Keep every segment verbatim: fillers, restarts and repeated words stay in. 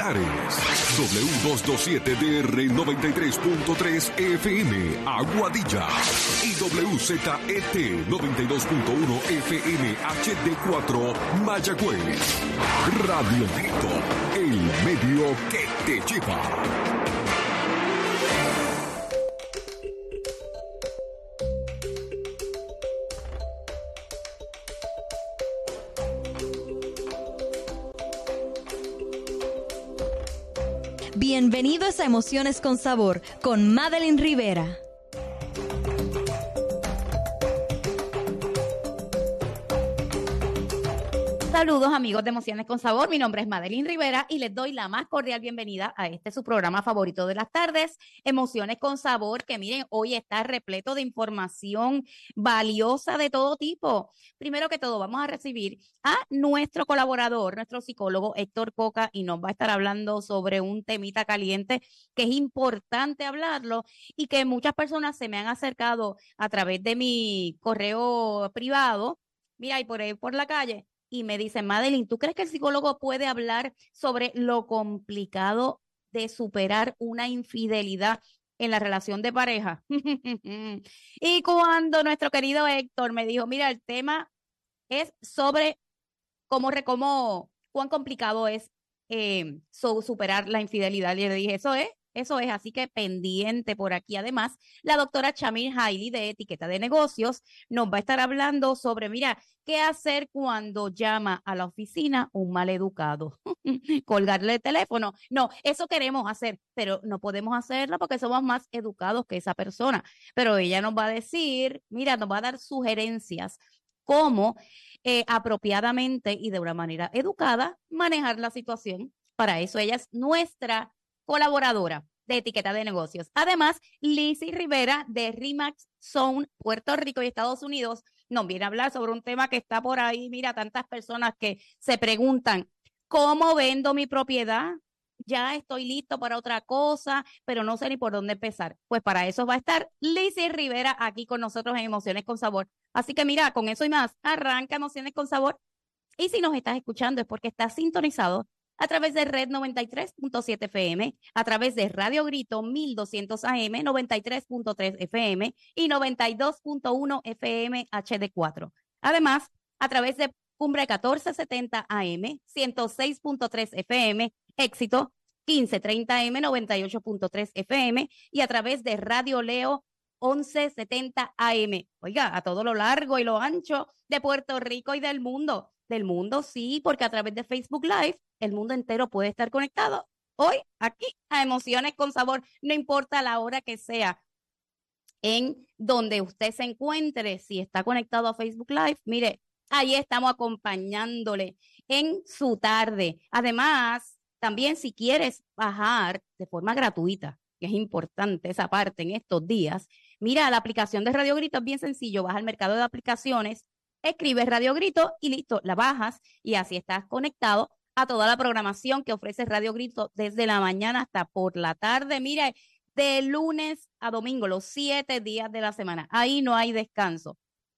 Lares, W doscientos veintisiete D R noventa y tres punto tres F M, Aguadilla, y W Z E T noventa y dos punto uno F M H D cuatro, Mayagüez. Radio Grito, el medio que te lleva. Bienvenidos a Emociones con Sabor, con Madeline Rivera. Saludos amigos de Emociones con Sabor, mi nombre es Madeline Rivera y les doy la más cordial bienvenida a este su programa favorito de las tardes, Emociones con Sabor, que miren, hoy está repleto de información valiosa de todo tipo. Primero que todo, vamos a recibir a nuestro colaborador, nuestro psicólogo Héctor Coca, y nos va a estar hablando sobre un temita caliente que es importante hablarlo y que muchas personas se me han acercado a través de mi correo privado, mira, y por ahí por la calle, y me dicen, Madeline, ¿tú crees que el psicólogo puede hablar sobre lo complicado de superar una infidelidad en la relación de pareja? Y cuando nuestro querido Héctor me dijo, mira, el tema es sobre cómo, cómo cuán complicado es eh, so, superar la infidelidad, y le dije, eso es, eso es, así que pendiente por aquí. Además, la doctora Chamir Hailey de Etiqueta de Negocios nos va a estar hablando sobre, mira, qué hacer cuando llama a la oficina un maleducado. Colgarle el teléfono. No, eso queremos hacer, pero no podemos hacerlo porque somos más educados que esa persona. Pero ella nos va a decir, mira, nos va a dar sugerencias cómo eh, apropiadamente y de una manera educada manejar la situación. Para eso ella es nuestra colaboradora de Etiqueta de Negocios. Además, Lizzy Rivera de RE/MAX Zone, Puerto Rico y Estados Unidos, nos viene a hablar sobre un tema que está por ahí. Mira, tantas personas que se preguntan, ¿cómo vendo mi propiedad? Ya estoy listo para otra cosa, pero no sé ni por dónde empezar. Pues para eso va a estar Lizzy Rivera aquí con nosotros en Emociones con Sabor. Así que mira, con eso y más, arranca Emociones con Sabor. Y si nos estás escuchando es porque estás sintonizado a través de Red noventa y tres punto siete F M, a través de Radio Grito mil doscientos A M, noventa y tres punto tres F M y noventa y dos punto uno F M H D cuatro. Además, a través de Cumbre catorce setenta A M, ciento seis punto tres F M, Éxito quince treinta A M, noventa y ocho punto tres F M y a través de Radio Leo once setenta A M. Oiga, a todo lo largo y lo ancho de Puerto Rico y del mundo. Del mundo, sí, porque a través de Facebook Live, el mundo entero puede estar conectado hoy aquí a Emociones con Sabor, no importa la hora que sea, en donde usted se encuentre. Si está conectado a Facebook Live, mire, ahí estamos acompañándole en su tarde. Además, también si quieres bajar de forma gratuita, que es importante esa parte en estos días, mira, la aplicación de Radio Grito es bien sencillo, vas al mercado de aplicaciones, escribes Radio Grito y listo, la bajas y así estás conectado a toda la programación que ofrece Radio Grito desde la mañana hasta por la tarde. Mira, de lunes a domingo, los siete días de la semana. Ahí no hay descanso.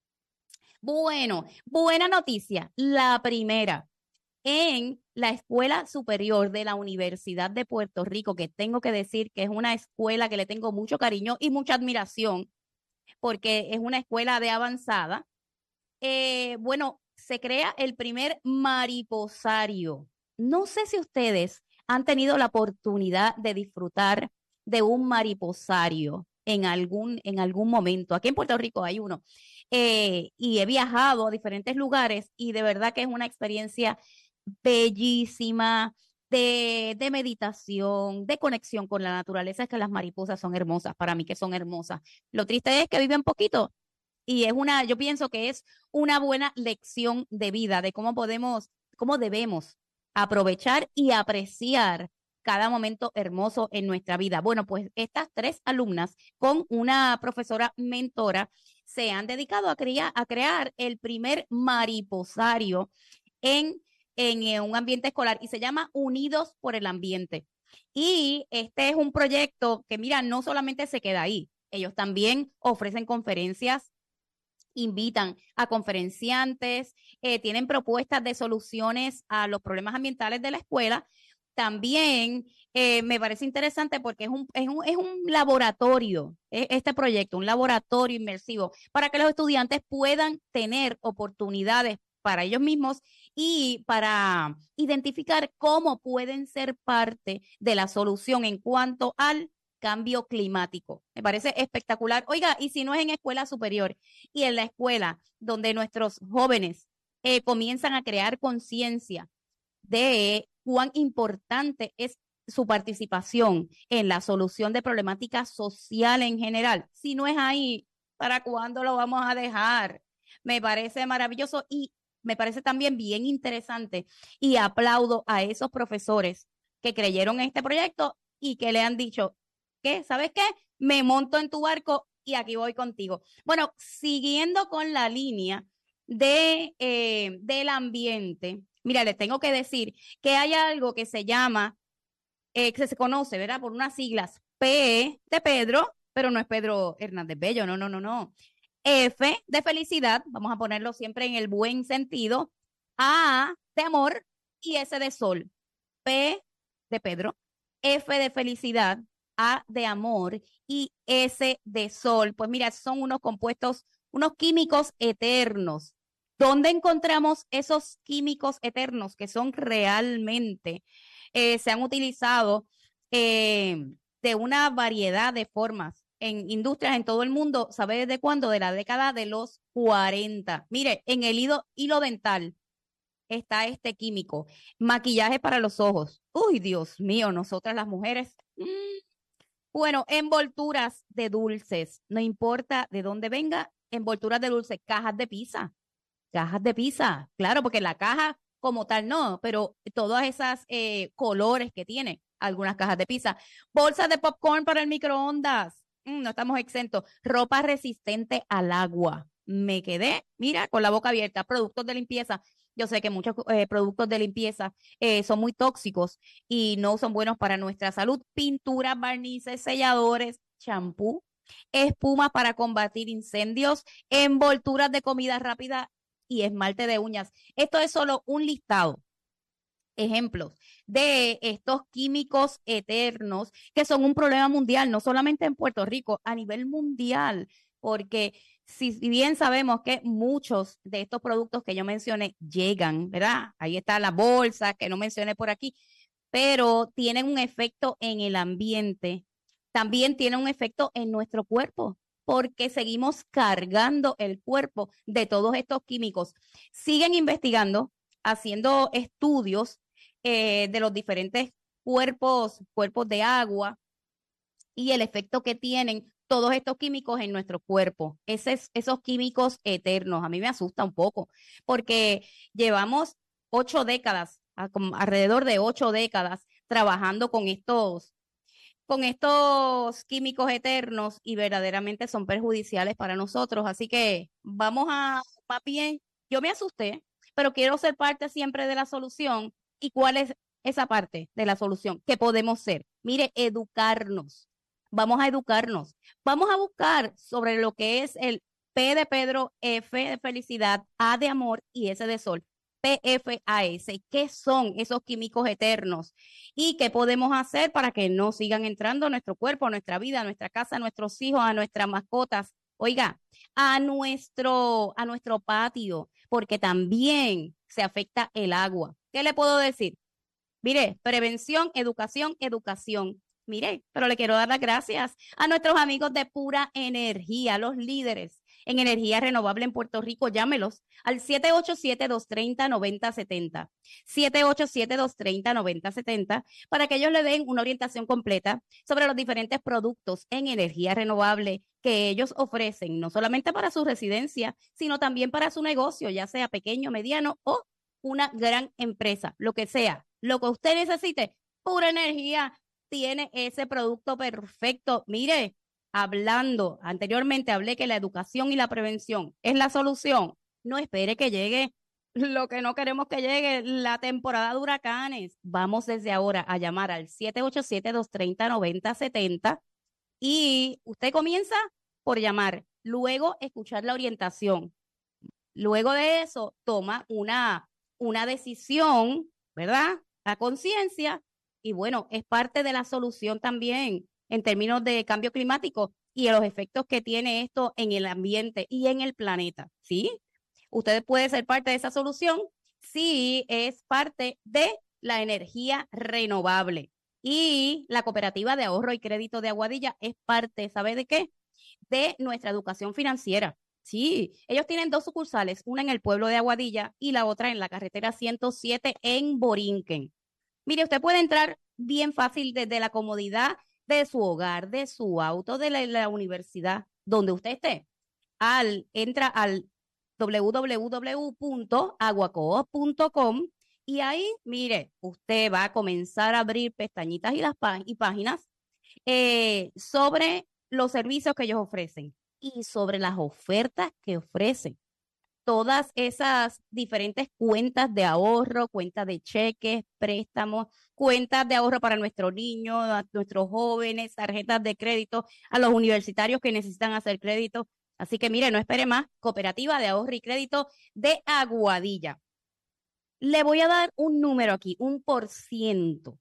Bueno, buena noticia. La primera, en la Escuela Superior de la Universidad de Puerto Rico, que tengo que decir que es una escuela que le tengo mucho cariño y mucha admiración, porque es una escuela de avanzada. Eh, bueno, se crea el primer mariposario. No sé si ustedes han tenido la oportunidad de disfrutar de un mariposario en algún, en algún momento. Aquí en Puerto Rico hay uno. Eh, y he viajado a diferentes lugares y de verdad que es una experiencia bellísima de, de meditación, de conexión con la naturaleza. Es que las mariposas son hermosas, para mí que son hermosas. Lo triste es que viven poquito. Y es una, yo pienso que es una buena lección de vida de cómo podemos, cómo debemos aprovechar y apreciar cada momento hermoso en nuestra vida. Bueno, pues estas tres alumnas con una profesora mentora se han dedicado a crear, a crear el primer mariposario en, en un ambiente escolar y se llama Unidos por el Ambiente. Y este es un proyecto que, mira, no solamente se queda ahí, ellos también ofrecen conferencias, invitan a conferenciantes, eh, tienen propuestas de soluciones a los problemas ambientales de la escuela, También eh, me parece interesante porque es un, es un, es un laboratorio, eh, este proyecto, un laboratorio inmersivo para que los estudiantes puedan tener oportunidades para ellos mismos y para identificar cómo pueden ser parte de la solución en cuanto al cambio climático. Me parece espectacular. Oiga, y si no es en escuela superior y en la escuela donde nuestros jóvenes eh, comienzan a crear conciencia de cuán importante es su participación en la solución de problemáticas sociales en general. Si no es ahí, ¿para cuándo lo vamos a dejar? Me parece maravilloso y me parece también bien interesante y aplaudo a esos profesores que creyeron en este proyecto y que le han dicho, ¿qué? ¿Sabes qué? Me monto en tu barco y aquí voy contigo. Bueno, siguiendo con la línea de, eh, del ambiente, mira, les tengo que decir que hay algo que se llama, eh, que se conoce, ¿verdad? Por unas siglas P de Pedro, pero no es Pedro Hernández Bello, no, no, no, no. F de felicidad, vamos a ponerlo siempre en el buen sentido. A de amor y S de sol. P de Pedro, F de felicidad, A de amor y S de sol. Pues mira, son unos compuestos, unos químicos eternos. ¿Dónde encontramos esos químicos eternos que son realmente, eh, se han utilizado eh, de una variedad de formas en industrias en todo el mundo? ¿Sabe desde cuándo? De la década de los cuarenta. Mire, en el hilo, hilo dental está este químico. Maquillaje para los ojos. Uy, Dios mío, nosotras las mujeres. Mm. Bueno, envolturas de dulces. No importa de dónde venga, envolturas de dulces, cajas de pizza. Cajas de pizza, claro, porque la caja como tal no, pero todas esas eh, colores que tiene algunas cajas de pizza. Bolsas de popcorn para el microondas. Mm, no estamos exentos. Ropa resistente al agua. Me quedé, mira, con la boca abierta. Productos de limpieza. Yo sé que muchos eh, productos de limpieza eh, son muy tóxicos y no son buenos para nuestra salud. Pinturas, barnices, selladores, champú, espuma para combatir incendios, envolturas de comida rápida y esmalte de uñas. Esto es solo un listado, ejemplos de estos químicos eternos que son un problema mundial, no solamente en Puerto Rico, a nivel mundial, porque si bien sabemos que muchos de estos productos que yo mencioné llegan, ¿verdad? Ahí está la bolsa que no mencioné por aquí, pero tienen un efecto en el ambiente, también tienen un efecto en nuestro cuerpo, porque seguimos cargando el cuerpo de todos estos químicos. Siguen investigando, haciendo estudios eh, de los diferentes cuerpos, cuerpos de agua y el efecto que tienen todos estos químicos en nuestro cuerpo. Esos, esos químicos eternos, a mí me asusta un poco, porque llevamos ocho décadas, alrededor de ocho décadas, trabajando con estos con estos químicos eternos y verdaderamente son perjudiciales para nosotros. Así que vamos a, más bien, yo me asusté, pero quiero ser parte siempre de la solución. ¿Y cuál es esa parte de la solución? ¿Qué podemos ser? Mire, educarnos. Vamos a educarnos. Vamos a buscar sobre lo que es el P de Pedro, F de felicidad, A de amor y S de sol. P F A S, ¿qué son esos químicos eternos? ¿Y qué podemos hacer para que no sigan entrando a nuestro cuerpo, a nuestra vida, a nuestra casa, a nuestros hijos, a nuestras mascotas? Oiga, a nuestro, a nuestro patio, porque también se afecta el agua. ¿Qué le puedo decir? Mire, prevención, educación, educación. Mire, pero le quiero dar las gracias a nuestros amigos de Pura Energía, los líderes en energía renovable en Puerto Rico. Llámelos al siete ocho siete, dos tres cero, nueve cero siete cero, siete ocho siete, dos tres cero, nueve cero siete cero, para que ellos le den una orientación completa sobre los diferentes productos en energía renovable que ellos ofrecen, no solamente para su residencia, sino también para su negocio, ya sea pequeño, mediano o una gran empresa, lo que sea, lo que usted necesite. Pura Energía tiene ese producto perfecto. Mire, hablando, anteriormente hablé que la educación y la prevención es la solución. No espere que llegue lo que no queremos que llegue, la temporada de huracanes. Vamos desde ahora a llamar al siete ocho siete, dos tres cero, nueve cero siete cero y usted comienza por llamar, luego escuchar la orientación. Luego de eso, toma una, una decisión, ¿verdad? A conciencia y bueno, es parte de la solución también en términos de cambio climático y de los efectos que tiene esto en el ambiente y en el planeta, ¿sí? Usted puede ser parte de esa solución si es parte de la energía renovable. Y la Cooperativa de Ahorro y Crédito de Aguadilla es parte, ¿sabe de qué? De nuestra educación financiera. Sí, ellos tienen dos sucursales, una en el pueblo de Aguadilla y la otra en la carretera ciento siete en Borinquen. Mire, usted puede entrar bien fácil desde la comodidad de su hogar, de su auto, de la, la universidad, donde usted esté. Al, entra al w w w punto aguacoop punto com y ahí, mire, usted va a comenzar a abrir pestañitas y las pá y páginas eh, sobre los servicios que ellos ofrecen y sobre las ofertas que ofrecen. Todas esas diferentes cuentas de ahorro, cuentas de cheques, préstamos, cuentas de ahorro para nuestros niños, a nuestros jóvenes, tarjetas de crédito, a los universitarios que necesitan hacer crédito. Así que mire, no espere más, Cooperativa de Ahorro y Crédito de Aguadilla. Le voy a dar un número aquí, un por ciento.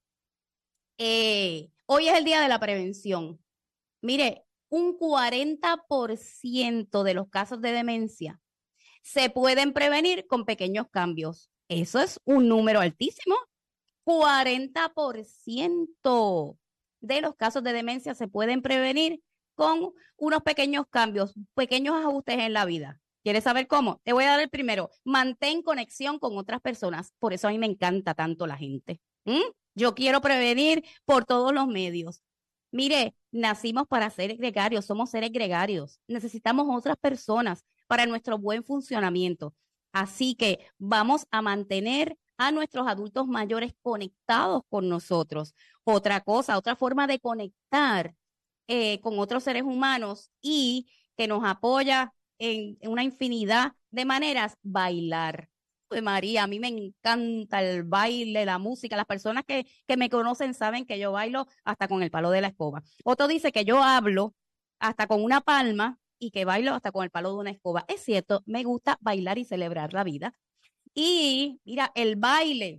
Eh, hoy es el día de la prevención. Mire, un cuarenta por ciento de los casos de demencia se pueden prevenir con pequeños cambios. Eso es un número altísimo. cuarenta por ciento de los casos de demencia se pueden prevenir con unos pequeños cambios, pequeños ajustes en la vida. ¿Quieres saber cómo? Te voy a dar el primero. Mantén conexión con otras personas. Por eso a mí me encanta tanto la gente. ¿Mm? Yo quiero prevenir por todos los medios. Mire, nacimos para ser gregarios, somos seres gregarios. Necesitamos otras personas para nuestro buen funcionamiento. Así que vamos a mantener a nuestros adultos mayores conectados con nosotros. Otra cosa, otra forma de conectar eh, con otros seres humanos y que nos apoya en, en una infinidad de maneras, bailar. Pues María, a mí me encanta el baile, la música. Las personas que, que me conocen saben que yo bailo hasta con el palo de la escoba. Otro dice que yo hablo hasta con una palma y que bailo hasta con el palo de una escoba. Es cierto, me gusta bailar y celebrar la vida. Y mira, el baile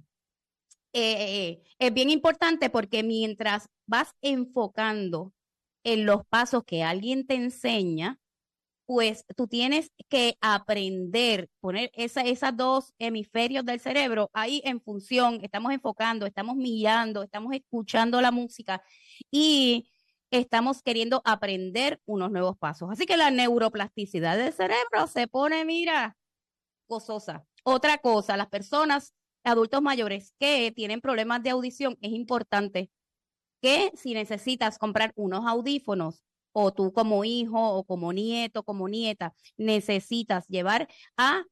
eh, es bien importante porque mientras vas enfocando en los pasos que alguien te enseña, pues tú tienes que aprender, poner esa, esas dos hemisferios del cerebro ahí en función, estamos enfocando, estamos mirando, estamos escuchando la música y estamos queriendo aprender unos nuevos pasos. Así que la neuroplasticidad del cerebro se pone, mira, gozosa. Otra cosa, las personas, adultos mayores que tienen problemas de audición, es importante que si necesitas comprar unos audífonos, o tú como hijo o como nieto, como nieta, necesitas llevar a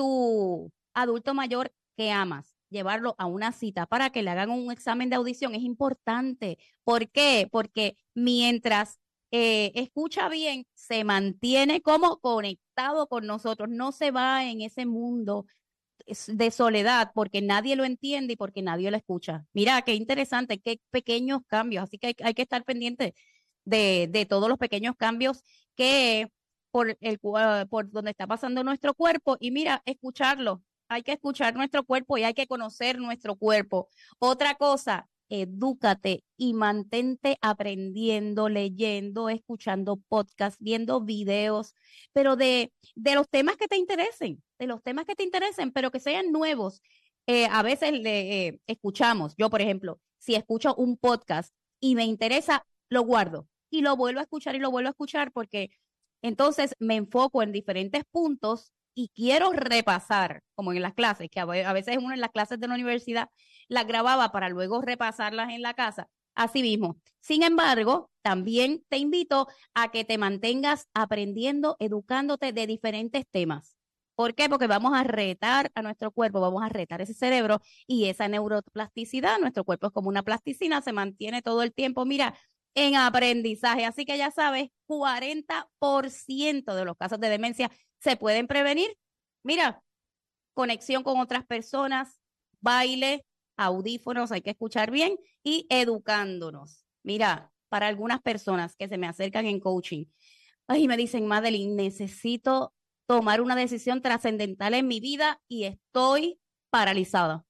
tu adulto mayor que amas, llevarlo a una cita para que le hagan un examen de audición, es importante. ¿Por qué? Porque mientras eh, escucha bien, se mantiene como conectado con nosotros, no se va en ese mundo de soledad porque nadie lo entiende y porque nadie lo escucha. Mira, qué interesante, qué pequeños cambios, así que hay, hay que estar pendiente de, de todos los pequeños cambios que por, el, uh, por donde está pasando nuestro cuerpo y mira, escucharlo. Hay que escuchar nuestro cuerpo y hay que conocer nuestro cuerpo. Otra cosa, edúcate y mantente aprendiendo, leyendo, escuchando podcasts, viendo videos, pero de, de los temas que te interesen, de los temas que te interesen, pero que sean nuevos. Eh, a veces le eh, escuchamos, yo por ejemplo, si escucho un podcast y me interesa, lo guardo y lo vuelvo a escuchar y lo vuelvo a escuchar porque entonces me enfoco en diferentes puntos y quiero repasar, como en las clases, que a veces uno en las clases de la universidad las grababa para luego repasarlas en la casa. Así mismo. Sin embargo, también te invito a que te mantengas aprendiendo, educándote de diferentes temas. ¿Por qué? Porque vamos a retar a nuestro cuerpo, vamos a retar ese cerebro y esa neuroplasticidad. Nuestro cuerpo es como una plasticina, se mantiene todo el tiempo, mira, en aprendizaje. Así que ya sabes, cuarenta por ciento de los casos de demencia se pueden prevenir. Mira, conexión con otras personas, baile, audífonos, hay que escuchar bien y educándonos. Mira, para algunas personas que se me acercan en coaching, ay, me dicen, Madeline, necesito tomar una decisión trascendental en mi vida y estoy paralizada.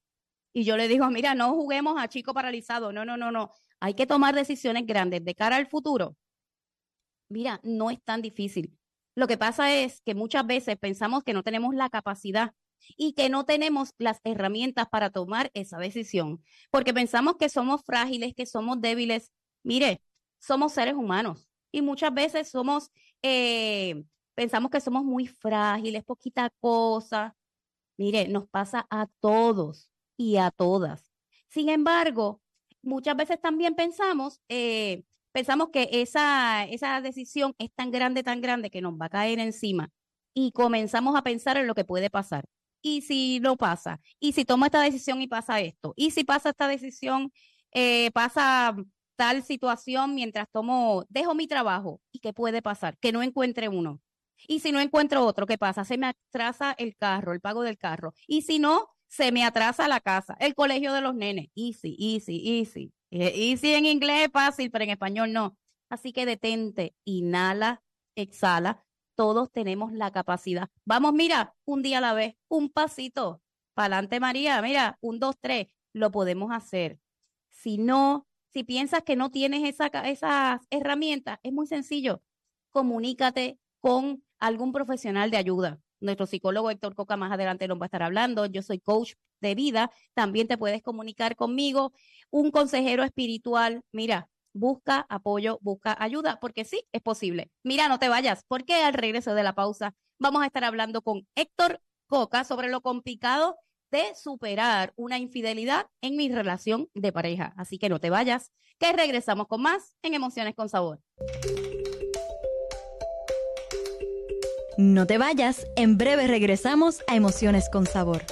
Y yo le digo, mira, no juguemos a chico paralizado. No, no, no, no. Hay que tomar decisiones grandes de cara al futuro. Mira, no es tan difícil. Lo que pasa es que muchas veces pensamos que no tenemos la capacidad y que no tenemos las herramientas para tomar esa decisión, porque pensamos que somos frágiles, que somos débiles. Mire, somos seres humanos y muchas veces somos, eh, pensamos que somos muy frágiles, poquita cosa. Mire, nos pasa a todos y a todas. Sin embargo, muchas veces también pensamos, eh, pensamos que esa, esa decisión es tan grande, tan grande que nos va a caer encima y comenzamos a pensar en lo que puede pasar. ¿Y si no pasa? ¿Y si tomo esta decisión y pasa esto? ¿Y si pasa esta decisión, eh, pasa tal situación mientras tomo, dejo mi trabajo? ¿Y qué puede pasar? Que no encuentre uno. Y si no encuentro otro, ¿qué pasa? Se me atrasa el carro, el pago del carro. Y si no, se me atrasa la casa, el colegio de los nenes. Easy, easy, easy. Easy en inglés es fácil, pero en español no. Así que detente, inhala, exhala. Todos tenemos la capacidad. Vamos, mira, un día a la vez, un pasito. Para adelante, María, mira, un, dos, tres. Lo podemos hacer. Si no, si piensas que no tienes esa, esas herramientas, es muy sencillo. Comunícate con algún profesional de ayuda. Nuestro psicólogo Héctor Coca más adelante nos va a estar hablando. Yo soy coach de vida. También te puedes comunicar conmigo. Un consejero espiritual. Mira, busca apoyo, busca ayuda, porque sí, es posible. Mira, no te vayas, porque al regreso de la pausa vamos a estar hablando con Héctor Coca sobre lo complicado de superar una infidelidad en mi relación de pareja. Así que no te vayas, que regresamos con más en Emociones con Sabor. No te vayas, en breve regresamos a Emociones con Sabor.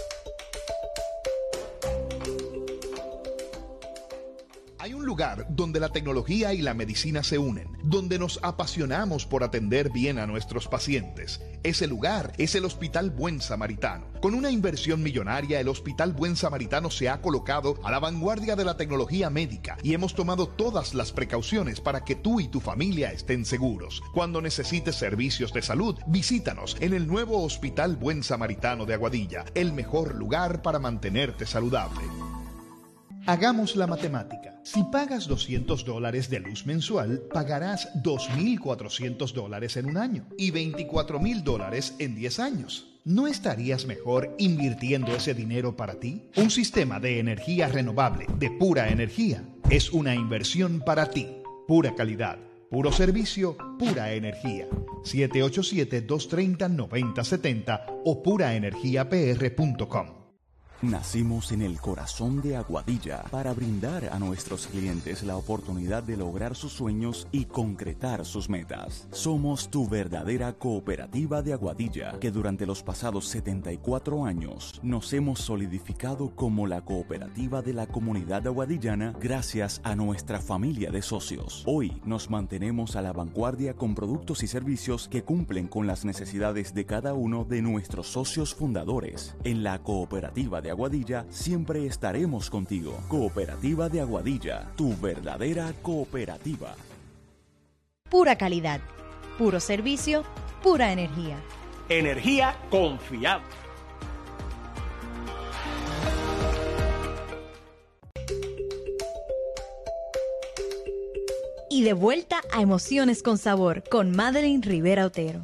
Hay un lugar donde la tecnología y la medicina se unen, donde nos apasionamos por atender bien a nuestros pacientes. Ese lugar es el Hospital Buen Samaritano. Con una inversión millonaria, el Hospital Buen Samaritano se ha colocado a la vanguardia de la tecnología médica y hemos tomado todas las precauciones para que tú y tu familia estén seguros. Cuando necesites servicios de salud, visítanos en el nuevo Hospital Buen Samaritano de Aguadilla, el mejor lugar para mantenerte saludable. Hagamos la matemática. Si pagas doscientos dólares de luz mensual, pagarás dos mil cuatrocientos dólares en un año y veinticuatro mil dólares en diez años. ¿No estarías mejor invirtiendo ese dinero para ti? Un sistema de energía renovable, de pura energía, es una inversión para ti. Pura calidad, puro servicio, pura energía. siete ocho siete, dos tres cero, nueve cero siete cero o pura energía p r punto com. Nacimos en el corazón de Aguadilla para brindar a nuestros clientes la oportunidad de lograr sus sueños y concretar sus metas. Somos tu verdadera cooperativa de Aguadilla, que durante los pasados setenta y cuatro años nos hemos solidificado como la cooperativa de la comunidad aguadillana gracias a nuestra familia de socios. Hoy nos mantenemos a la vanguardia con productos y servicios que cumplen con las necesidades de cada uno de nuestros socios fundadores. En la cooperativa de Aguadilla siempre estaremos contigo. Cooperativa de Aguadilla, tu verdadera cooperativa. Pura calidad, puro servicio, pura energía. Energía confiable. Y de vuelta a Emociones con Sabor con Madeline Rivera Otero.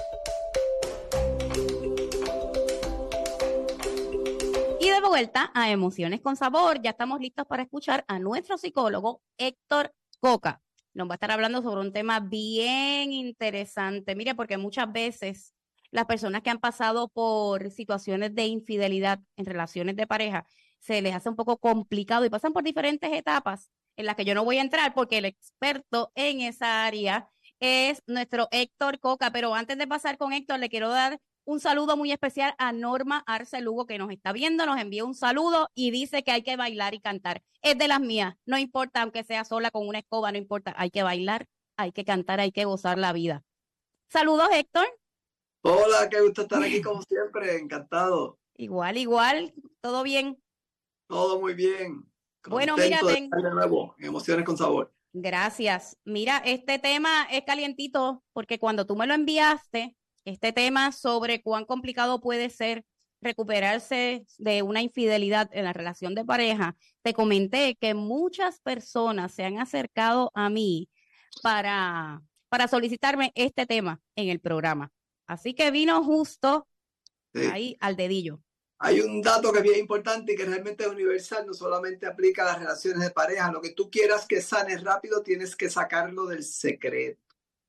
De vuelta a Emociones con Sabor, ya estamos listos para escuchar a nuestro psicólogo Héctor Coca. Nos va a estar hablando sobre un tema bien interesante. Mire, porque muchas veces las personas que han pasado por situaciones de infidelidad en relaciones de pareja, se les hace un poco complicado y pasan por diferentes etapas en las que yo no voy a entrar porque el experto en esa área es nuestro Héctor Coca. Pero antes de pasar con Héctor, le quiero dar un saludo muy especial a Norma Arce Lugo, que nos está viendo, nos envió un saludo y dice que hay que bailar y cantar. Es de las mías, no importa, aunque sea sola con una escoba, no importa, hay que bailar, hay que cantar, hay que gozar la vida. Saludos, Héctor. Hola, qué gusto estar aquí como siempre, encantado. Igual, igual, ¿todo bien? Todo muy bien. Bueno, mira, de ven. estar de nuevo, en Emociones con Sabor. Gracias. Mira, este tema es calientito porque cuando tú me lo enviaste, este tema sobre cuán complicado puede ser recuperarse de una infidelidad en la relación de pareja, te comenté que muchas personas se han acercado a mí para, para solicitarme este tema en el programa. Así que vino justo sí. ahí al dedillo. Hay un dato que es bien importante y que realmente es universal, no solamente aplica a las relaciones de pareja. Lo que tú quieras que sane rápido, tienes que sacarlo del secreto.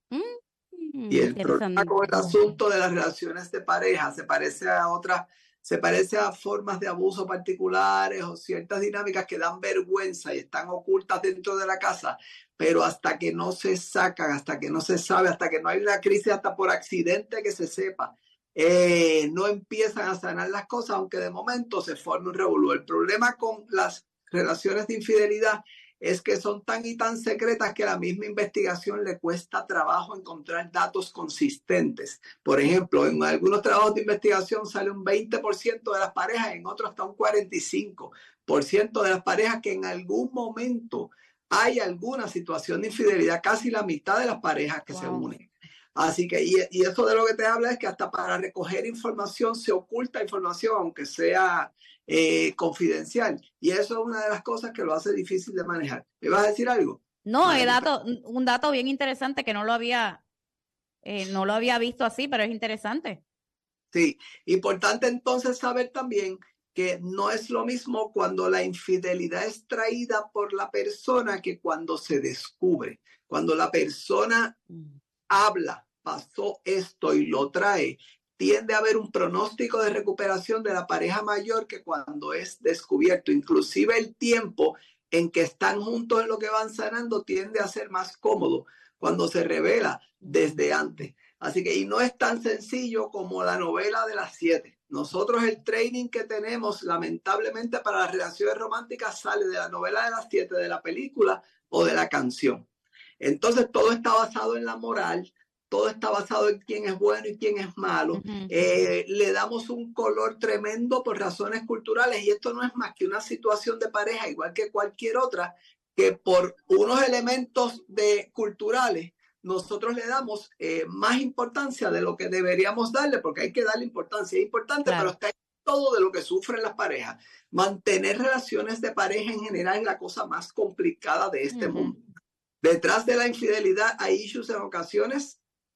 Mm, y el problema con el asunto de las relaciones de pareja se parece a otras, se parece a formas de abuso particulares o ciertas dinámicas que dan vergüenza y están ocultas dentro de la casa, pero hasta que no se sacan, hasta que no se sabe, hasta que no hay una crisis, hasta por accidente que se sepa, Eh, no empiezan a sanar las cosas, aunque de momento se forme un revolú. El problema con las relaciones de infidelidad es que son tan y tan secretas que a la misma investigación le cuesta trabajo encontrar datos consistentes. Por ejemplo, en algunos trabajos de investigación sale un veinte por ciento de las parejas, en otros hasta un cuarenta y cinco por ciento de las parejas que en algún momento hay alguna situación de infidelidad, casi la mitad de las parejas que wow. se unen. Así que, y, y eso de lo que te habla es que hasta para recoger información se oculta información, aunque sea eh, confidencial. Y eso es una de las cosas que lo hace difícil de manejar. ¿Me vas a decir algo? No, el dato, un dato bien interesante que no lo había, eh, no lo había visto así, pero es interesante. Sí, importante entonces saber también que no es lo mismo cuando la infidelidad es traída por la persona que cuando se descubre. Cuando la persona habla, pasó esto y lo trae, tiende a haber un pronóstico de recuperación de la pareja mayor que cuando es descubierto. Inclusive el tiempo en que están juntos en lo que van sanando tiende a ser más cómodo cuando se revela desde antes. Así que, y no es tan sencillo como la novela de las siete. Nosotros el training que tenemos, lamentablemente para las relaciones románticas, sale de la novela de las siete, de la película o de la canción. Entonces todo está basado en la moral, todo está basado en quién es bueno y quién es malo. Uh-huh. Eh, le damos un color tremendo por razones culturales y esto no es más que una situación de pareja, igual que cualquier otra, que por unos elementos de, culturales nosotros le damos eh, más importancia de lo que deberíamos darle, porque hay que darle importancia. Es importante, claro. Pero está en todo de lo que sufren las parejas. Mantener relaciones de pareja en general es la cosa más complicada de este uh-huh. mundo. Detrás de la infidelidad hay issues en ocasiones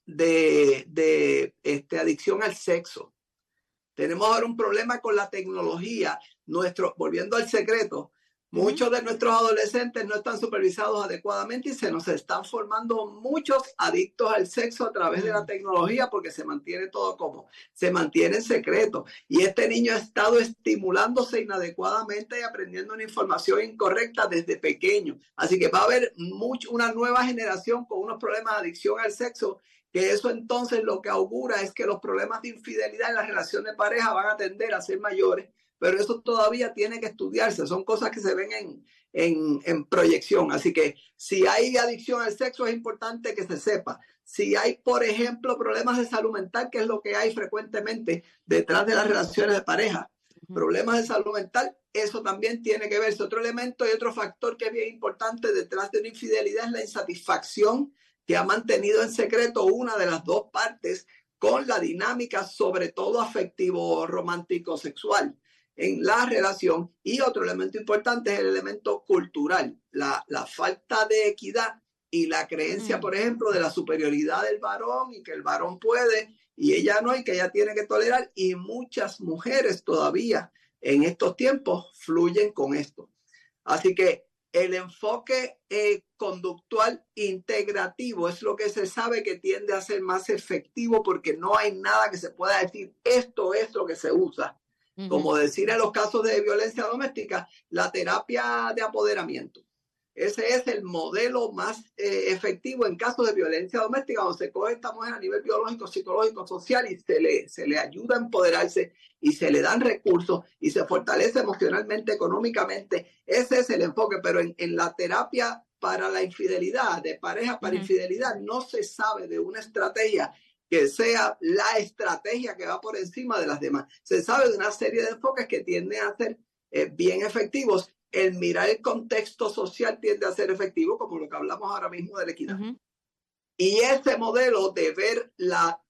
de, de este, adicción al sexo. Tenemos ahora un problema con la tecnología. Nuestro, volviendo al secreto, uh-huh. muchos de nuestros adolescentes no están supervisados adecuadamente y se nos están formando muchos adictos al sexo a través uh-huh. de la tecnología porque se mantiene todo como, se mantiene en secreto. Y este niño ha estado estimulándose inadecuadamente y aprendiendo una información incorrecta desde pequeño. Así que va a haber mucho, una nueva generación con unos problemas de adicción al sexo, que eso entonces lo que augura es que los problemas de infidelidad en la relación de pareja van a tender a ser mayores. Pero eso todavía tiene que estudiarse, son cosas que se ven en, en, en proyección. Así que si hay adicción al sexo es importante que se sepa. Si hay, por ejemplo, problemas de salud mental, que es lo que hay frecuentemente detrás de las relaciones de pareja, uh-huh. problemas de salud mental, eso también tiene que verse. Otro elemento y otro factor que es bien importante detrás de una infidelidad es la insatisfacción que ha mantenido en secreto una de las dos partes con la dinámica, sobre todo afectivo, romántico, sexual en la relación. Y otro elemento importante es el elemento cultural, la, la falta de equidad y la creencia, mm. por ejemplo, de la superioridad del varón y que el varón puede y ella no y que ella tiene que tolerar. Y muchas mujeres todavía en estos tiempos fluyen con esto. Así que el enfoque eh, conductual integrativo es lo que se sabe que tiende a ser más efectivo porque no hay nada que se pueda decir, esto es lo que se usa. Uh-huh. Como decir en los casos de violencia doméstica, la terapia de apoderamiento. Ese es el modelo más eh, efectivo en casos de violencia doméstica, donde se coge a esta mujer a nivel biológico, psicológico, social y se le, se le ayuda a empoderarse y se le dan recursos y se fortalece emocionalmente, económicamente. Ese es el enfoque, pero en, en la terapia para la infidelidad, de pareja para uh-huh. infidelidad, no se sabe de una estrategia que sea la estrategia que va por encima de las demás. Se sabe de una serie de enfoques que tienden a ser eh, bien efectivos. El mirar el contexto social tiende a ser efectivo, como lo que hablamos ahora mismo de la equidad. Uh-huh. Y ese modelo de ver la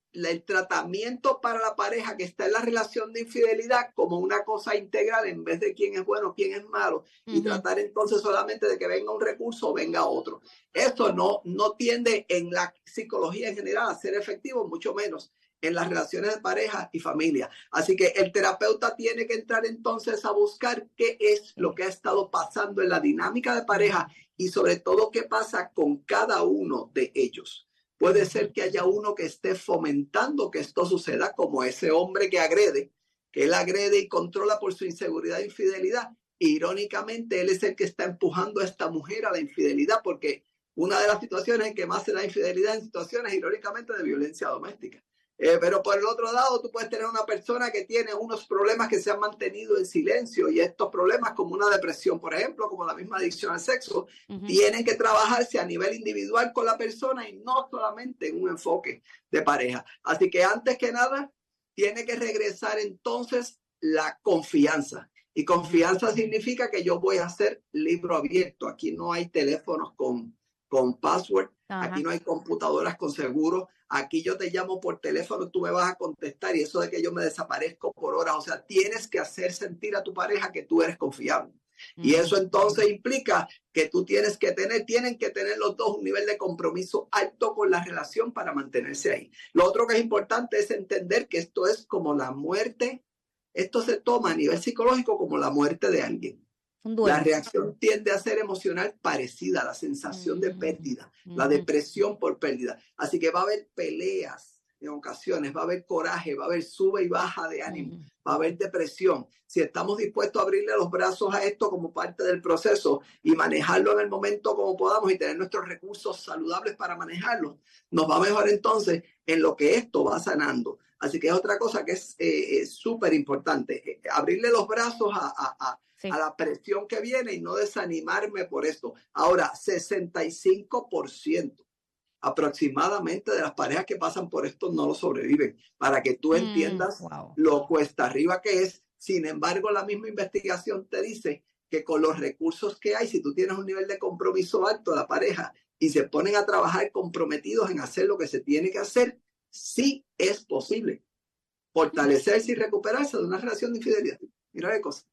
el tratamiento para la pareja que está en la relación de infidelidad como una cosa integral en vez de quién es bueno, quién es malo, uh-huh. y tratar entonces solamente de que venga un recurso o venga otro. Esto no, no tiende en la psicología en general a ser efectivo, mucho menos en las relaciones de pareja y familia. Así que el terapeuta tiene que entrar entonces a buscar qué es lo que ha estado pasando en la dinámica de pareja y sobre todo qué pasa con cada uno de ellos. Puede ser que haya uno que esté fomentando que esto suceda, como ese hombre que agrede, que él agrede y controla por su inseguridad e infidelidad. Irónicamente, él es el que está empujando a esta mujer a la infidelidad, porque una de las situaciones en que más se da infidelidad en situaciones, irónicamente, de violencia doméstica. Eh, pero por el otro lado, tú puedes tener una persona que tiene unos problemas que se han mantenido en silencio y estos problemas como una depresión, por ejemplo, como la misma adicción al sexo, uh-huh. tienen que trabajarse a nivel individual con la persona y no solamente en un enfoque de pareja. Así que antes que nada, tiene que regresar entonces la confianza. Y confianza significa que yo voy a hacer libro abierto. Aquí no hay teléfonos con, con password, uh-huh. aquí no hay computadoras con seguro. Aquí yo te llamo por teléfono, tú me vas a contestar y eso de que yo me desaparezco por horas, o sea, tienes que hacer sentir a tu pareja que tú eres confiable. Mm. Y eso entonces implica que tú tienes que tener, tienen que tener los dos un nivel de compromiso alto con la relación para mantenerse ahí. Lo otro que es importante es entender que esto es como la muerte, esto se toma a nivel psicológico como la muerte de alguien. La reacción tiende a ser emocional parecida, la sensación de pérdida, uh-huh. la depresión por pérdida. Así que va a haber peleas en ocasiones, va a haber coraje, va a haber sube y baja de ánimo, uh-huh. va a haber depresión. Si estamos dispuestos a abrirle los brazos a esto como parte del proceso y manejarlo en el momento como podamos y tener nuestros recursos saludables para manejarlo, nos va mejor entonces en lo que esto va sanando. Así que es otra cosa que es súper eh, importante, eh, abrirle los brazos a, a, a Sí. a la presión que viene y no desanimarme por esto. Ahora, sesenta y cinco por ciento aproximadamente de las parejas que pasan por esto no lo sobreviven. Para que tú entiendas mm, wow. lo cuesta arriba que es. Sin embargo, la misma investigación te dice que con los recursos que hay, si tú tienes un nivel de compromiso alto de la pareja y se ponen a trabajar comprometidos en hacer lo que se tiene que hacer, sí es posible fortalecerse y recuperarse de una relación de infidelidad. Mira qué cosa.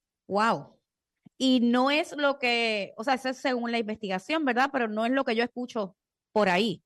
Wow. Y no es lo que, o sea, eso es según la investigación, ¿verdad? Pero no es lo que yo escucho por ahí.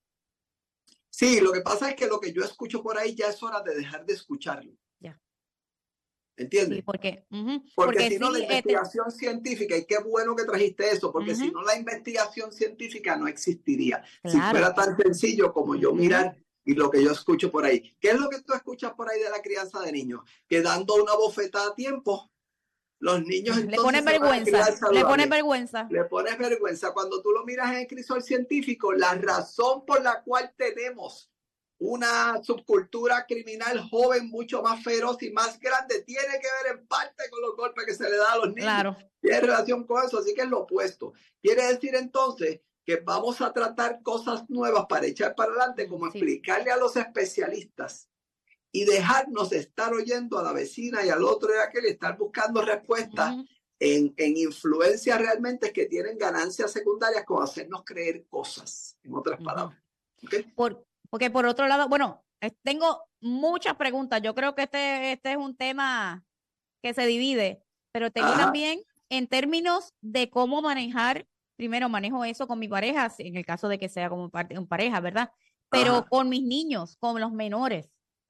Sí, lo que pasa es que lo que yo escucho por ahí ya es hora de dejar de escucharlo. Ya. ¿Entiendes? Sí, porque, uh-huh. porque, porque si no, sí, la investigación este... científica, y qué bueno que trajiste eso, porque uh-huh. si no, la investigación científica no existiría. Claro. Si fuera tan sencillo como yo uh-huh. mirar y lo que yo escucho por ahí. ¿Qué es lo que tú escuchas por ahí de la crianza de niños? Que dando una bofetada a tiempo, los niños entonces le ponen vergüenza, le ponen vergüenza. Le pones vergüenza. Cuando tú lo miras en el crisol científico, la razón por la cual tenemos una subcultura criminal joven mucho más feroz y más grande tiene que ver en parte con los golpes que se le da a los niños. Claro. Tiene relación con eso, así que es lo opuesto. Quiere decir entonces que vamos a tratar cosas nuevas para echar para adelante, como sí. explicarle a los especialistas y dejarnos de estar oyendo a la vecina y al otro y a aquel y estar buscando respuestas uh-huh. en, en influencias realmente que tienen ganancias secundarias con hacernos creer cosas, en otras uh-huh. palabras. ¿Okay? Por, porque por otro lado, bueno, tengo muchas preguntas. Yo creo que este, este es un tema que se divide, pero tengo Ajá. también en términos de cómo manejar, primero manejo eso con mi pareja, en el caso de que sea como parte de una pareja, ¿verdad? Pero Ajá. con mis niños, con los menores.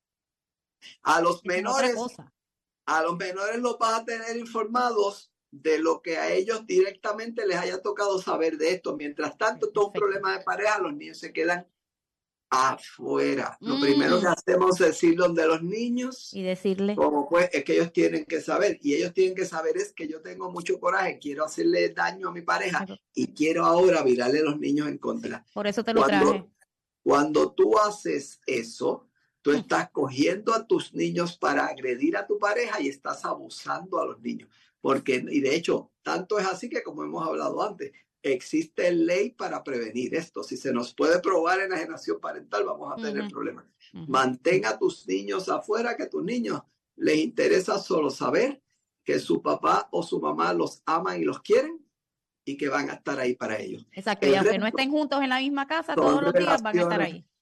A los menores, a los menores los vas a tener informados de lo que a ellos directamente les haya tocado saber de esto. Mientras tanto, todo un problema de pareja, los niños se quedan afuera. Mm. Lo primero que hacemos es decir donde los niños y decirle como pues es que ellos tienen que saber y ellos tienen que saber es que yo tengo mucho coraje, quiero hacerle daño a mi pareja claro. y quiero ahora virarle a los niños en contra. Sí, por eso te lo cuando, traje. Cuando tú haces eso, tú estás cogiendo a tus niños para agredir a tu pareja y estás abusando a los niños. Porque, y de hecho, tanto es así que, como hemos hablado antes, existe ley para prevenir esto. Si se nos puede probar enajenación parental, vamos a tener uh-huh. problemas. Uh-huh. Mantén a tus niños afuera, que a tus niños les interesa solo saber que su papá o su mamá los aman y los quieren y que van a estar ahí para ellos. Exacto, y aunque no estén juntos en la misma casa, todos los días van a estar ahí.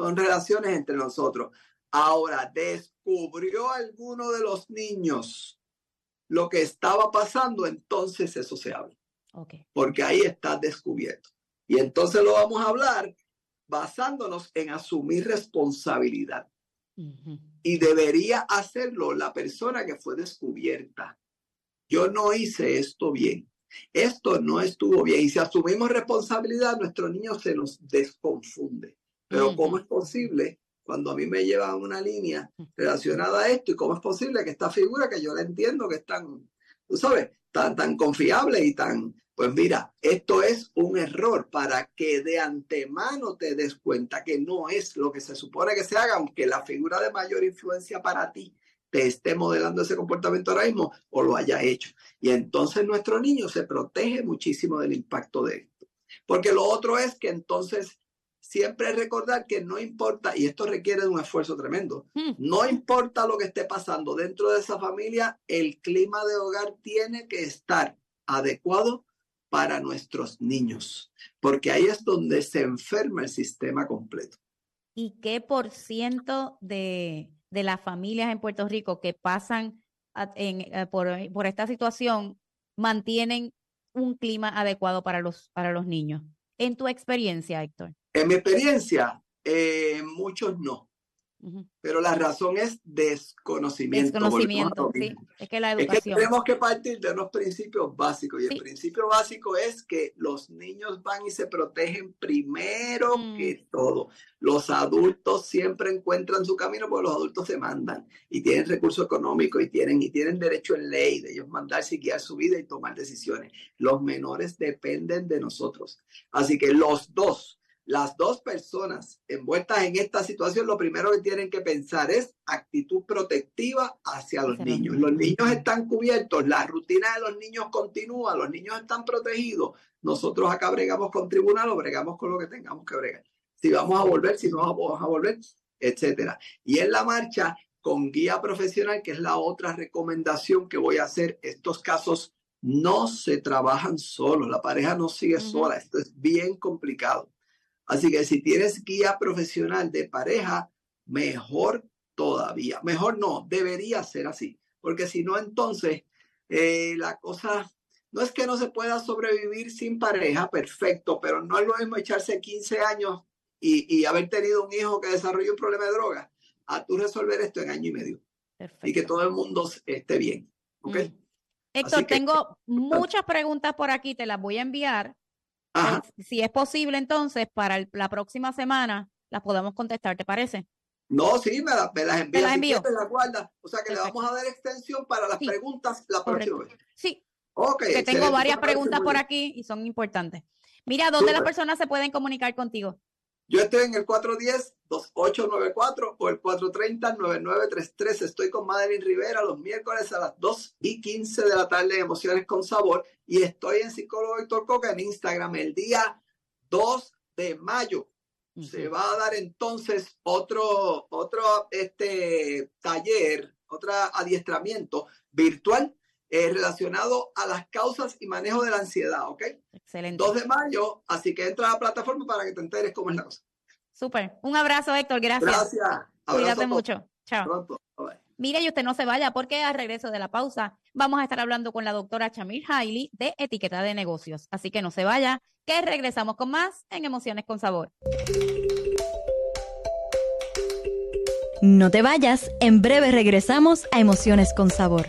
son relaciones entre nosotros. Ahora, ¿descubrió alguno de los niños lo que estaba pasando? Entonces eso se habla. Okay. Porque ahí está descubierto. Y entonces lo vamos a hablar basándonos en asumir responsabilidad. Uh-huh. Y debería hacerlo la persona que fue descubierta. Yo no hice esto bien. Esto no estuvo bien. Y si asumimos responsabilidad, nuestro niño se nos desconfunde. Pero uh-huh. ¿cómo es posible cuando a mí me llevan una línea relacionada a esto? ¿Y cómo es posible que esta figura, que yo la entiendo que es tan, tú sabes, tan, tan confiable y tan... Pues mira, esto es un error para que de antemano te des cuenta que no es lo que se supone que se haga, aunque la figura de mayor influencia para ti te esté modelando ese comportamiento ahora mismo o lo haya hecho. Y entonces nuestro niño se protege muchísimo del impacto de esto. Porque lo otro es que entonces siempre recordar que no importa, y esto requiere de un esfuerzo tremendo, mm. no importa lo que esté pasando dentro de esa familia, el clima de hogar tiene que estar adecuado para nuestros niños, porque ahí es donde se enferma el sistema completo. ¿Y qué por ciento de, de las familias en Puerto Rico que pasan a, en, a, por, por esta situación mantienen un clima adecuado para los, para los niños? En tu experiencia, Héctor. En mi experiencia, eh, muchos no. Uh-huh. Pero la razón es desconocimiento. Desconocimiento, sí. Es que la educación. Es que tenemos que partir de unos principios básicos. Y sí. el principio básico es que los niños van y se protegen primero mm. que todo. Los adultos siempre encuentran su camino porque los adultos se mandan y tienen recursos económicos y tienen, y tienen derecho en ley de ellos mandarse y guiar su vida y tomar decisiones. Los menores dependen de nosotros. Así que los dos. Las dos personas envueltas en esta situación, lo primero que tienen que pensar es actitud protectiva hacia los niños. Los niños están cubiertos, la rutina de los niños continúa, los niños están protegidos. Nosotros acá bregamos con tribunal o bregamos con lo que tengamos que bregar. Si vamos a volver, si no vamos a volver, etcétera. Y en la marcha, con guía profesional, que es la otra recomendación que voy a hacer, estos casos no se trabajan solos, la pareja no sigue uh-huh. sola, esto es bien complicado. Así que si tienes guía profesional de pareja, mejor todavía. Mejor no, debería ser así. Porque si no, entonces eh, la cosa, no es que no se pueda sobrevivir sin pareja, perfecto, pero no es lo mismo echarse quince años y, y haber tenido un hijo que desarrolló un problema de droga, a tú resolver esto en año y medio. Perfecto. Y que todo el mundo esté bien. ¿Okay? Mm. Héctor, que, tengo muchas preguntas por aquí, te las voy a enviar. Ajá. Si es posible, entonces, para el, la próxima semana las podemos contestar, ¿te parece? No, sí, me, la, me las envío. ¿Me las envío? Si la guarda. O sea, que Perfecto. Le vamos a dar extensión para las sí. preguntas la próxima vez. Sí. Okay, que tengo varias preguntas por aquí y son importantes. Mira, ¿dónde Super. Las personas se pueden comunicar contigo? Yo estoy en el cuatro uno cero, dos ocho nueve cuatro o el cuatro tres cero, nueve nueve tres tres. Estoy con Madeline Rivera los miércoles a las dos y quince de la tarde en Emociones con Sabor. Y estoy en Psicólogo Héctor Coca en Instagram el día dos de mayo. Uh-huh. Se va a dar entonces otro, otro este, taller, otro adiestramiento virtual eh, relacionado a las causas y manejo de la ansiedad, ¿ok? Excelente. dos de mayo, así que entra a la plataforma para que te enteres cómo es la cosa. Súper. Un abrazo, Héctor. Gracias. Gracias. Abrazo. Cuídate mucho. Chao. Pronto. Bye. Mire, y usted no se vaya porque al regreso de la pausa vamos a estar hablando con la doctora Chamir Hailey de Etiqueta de Negocios. Así que no se vaya, que regresamos con más en Emociones con Sabor. No te vayas, en breve regresamos a Emociones con Sabor.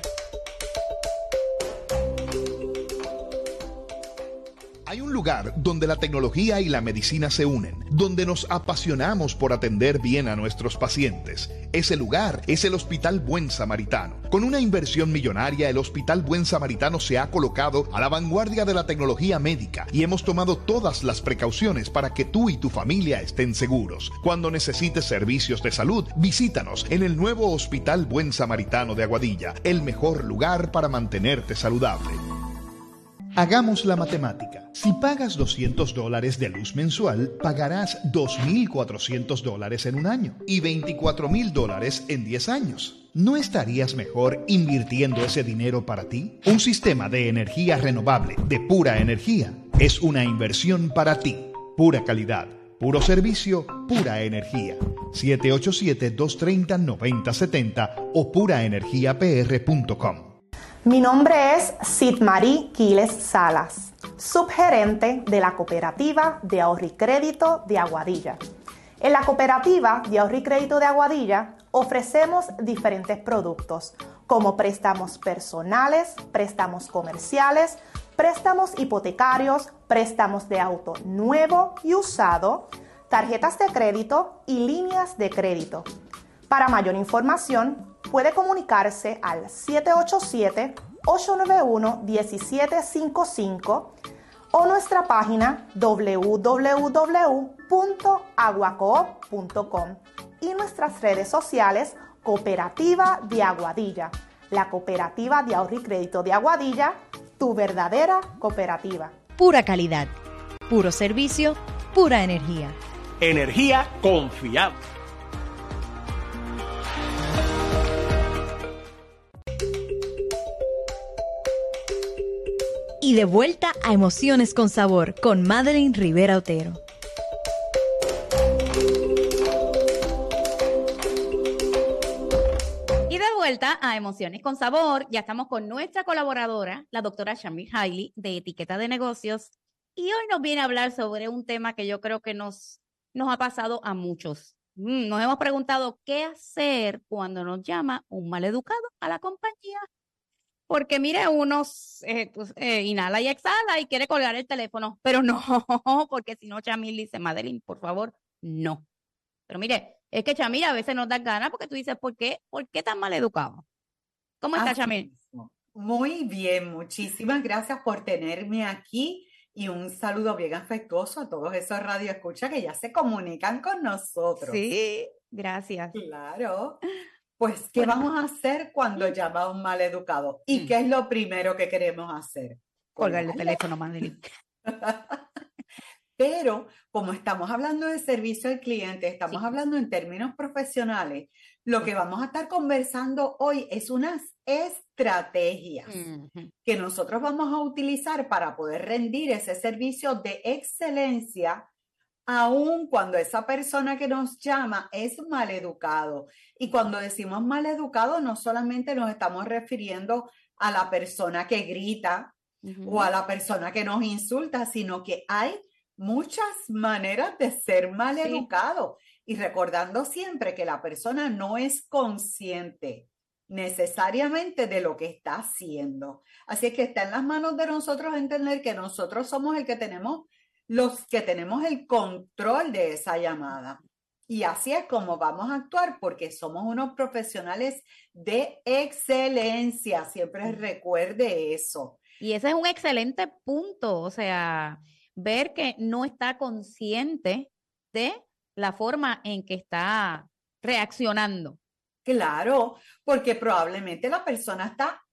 Hay un lugar donde la tecnología y la medicina se unen, donde nos apasionamos por atender bien a nuestros pacientes. Ese lugar es el Hospital Buen Samaritano. Con una inversión millonaria, el Hospital Buen Samaritano se ha colocado a la vanguardia de la tecnología médica y hemos tomado todas las precauciones para que tú y tu familia estén seguros. Cuando necesites servicios de salud, visítanos en el nuevo Hospital Buen Samaritano de Aguadilla, el mejor lugar para mantenerte saludable. Hagamos la matemática. Si pagas doscientos dólares de luz mensual, pagarás dos mil cuatrocientos dólares en un año y veinticuatro mil dólares en diez años. ¿No estarías mejor invirtiendo ese dinero para ti? Un sistema de energía renovable, de pura energía, es una inversión para ti. Pura calidad, Puro servicio, pura energía. siete ocho siete, dos tres cero, nueve cero siete cero o pura energía p r punto com. Mi nombre es Sidmarí Quiles Salas, subgerente de la Cooperativa de Ahorro y Crédito de Aguadilla. En la Cooperativa de Ahorro y Crédito de Aguadilla ofrecemos diferentes productos como préstamos personales, préstamos comerciales, préstamos hipotecarios, préstamos de auto nuevo y usado, tarjetas de crédito y líneas de crédito. Para mayor información, puede comunicarse al siete ocho siete, ocho nueve uno, uno siete cinco cinco o nuestra página w w w punto aguacoop punto com y nuestras redes sociales Cooperativa de Aguadilla, la Cooperativa de Ahorro y Crédito de Aguadilla, tu verdadera cooperativa. Pura calidad, puro servicio, pura energía. Energía confiable. Y de vuelta a Emociones con Sabor con Madeline Rivera Otero. Y de vuelta a Emociones con Sabor, ya estamos con nuestra colaboradora, la doctora Shamir Hailey, de Etiqueta de Negocios, y hoy nos viene a hablar sobre un tema que yo creo que nos, nos ha pasado a muchos. Mm, nos hemos preguntado qué hacer cuando nos llama un maleducado a la compañía. Porque mire, uno eh, pues, eh, inhala y exhala y quiere colgar el teléfono, pero no, porque si no, Chamil dice, Madeline, por favor, no. Pero mire, es que Chamil a veces nos da ganas porque tú dices, ¿por qué, ¿por qué tan mal educado? ¿Cómo está, Chamil? Muy bien, muchísimas gracias por tenerme aquí y un saludo bien afectuoso a todos esos radioescuchas que ya se comunican con nosotros. Sí, gracias. Claro. Pues, ¿qué bueno. vamos a hacer cuando llama un maleducado? ¿Y mm. qué es lo primero que queremos hacer? Colgar el teléfono, Madeline. Pero, como estamos hablando de servicio al cliente, estamos sí. hablando en términos profesionales, lo que vamos a estar conversando hoy es unas estrategias uh-huh. que nosotros vamos a utilizar para poder rendir ese servicio de excelencia aun cuando esa persona que nos llama es maleducado. Y cuando decimos maleducado, no solamente nos estamos refiriendo a la persona que grita uh-huh. o a la persona que nos insulta, sino que hay muchas maneras de ser maleducado. Sí. Y recordando siempre que la persona no es consciente necesariamente de lo que está haciendo. Así es que está en las manos de nosotros entender que nosotros somos el que tenemos los que tenemos el control de esa llamada. Y así es como vamos a actuar porque somos unos profesionales de excelencia. Siempre recuerde eso. Y ese es un excelente punto. O sea, ver que no está consciente de la forma en que está reaccionando. Claro, porque probablemente la persona está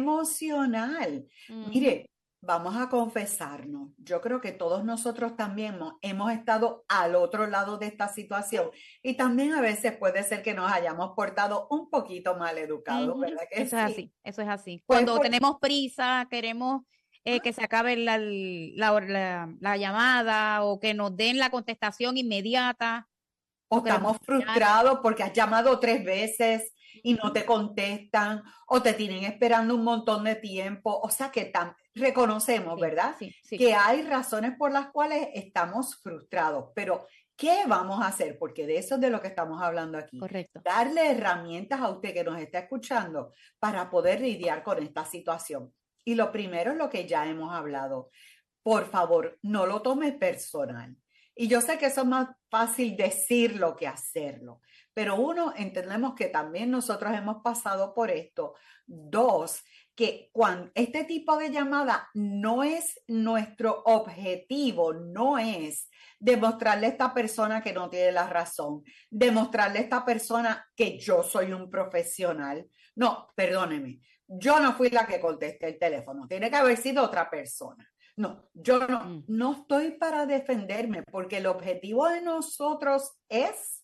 emocional. Mm. Mire, vamos a confesarnos. Yo creo que todos nosotros también hemos, hemos estado al otro lado de esta situación y también a veces puede ser que nos hayamos portado un poquito mal educados, uh-huh. ¿verdad que eso sí? es así, eso es así. Cuando pues, tenemos prisa, queremos eh, que se acabe la, la, la, la llamada o que nos den la contestación inmediata. O estamos frustrados porque has llamado tres veces y no te contestan o te tienen esperando un montón de tiempo. O sea que tam- reconocemos, sí, ¿verdad? Sí, sí. Que hay razones por las cuales estamos frustrados. Pero, ¿qué vamos a hacer? Porque de eso es de lo que estamos hablando aquí. Correcto. Darle herramientas a usted que nos está escuchando para poder lidiar con esta situación. Y lo primero es lo que ya hemos hablado. Por favor, no lo tome personal. Y yo sé que eso es más fácil decirlo que hacerlo, pero uno, entendemos que también nosotros hemos pasado por esto. Dos, que cuando este tipo de llamada no es nuestro objetivo, no es demostrarle a esta persona que no tiene la razón, demostrarle a esta persona que yo soy un profesional. No, perdóneme, yo no fui la que contesté el teléfono, tiene que haber sido otra persona. No, yo no, no estoy para defenderme porque el objetivo de nosotros es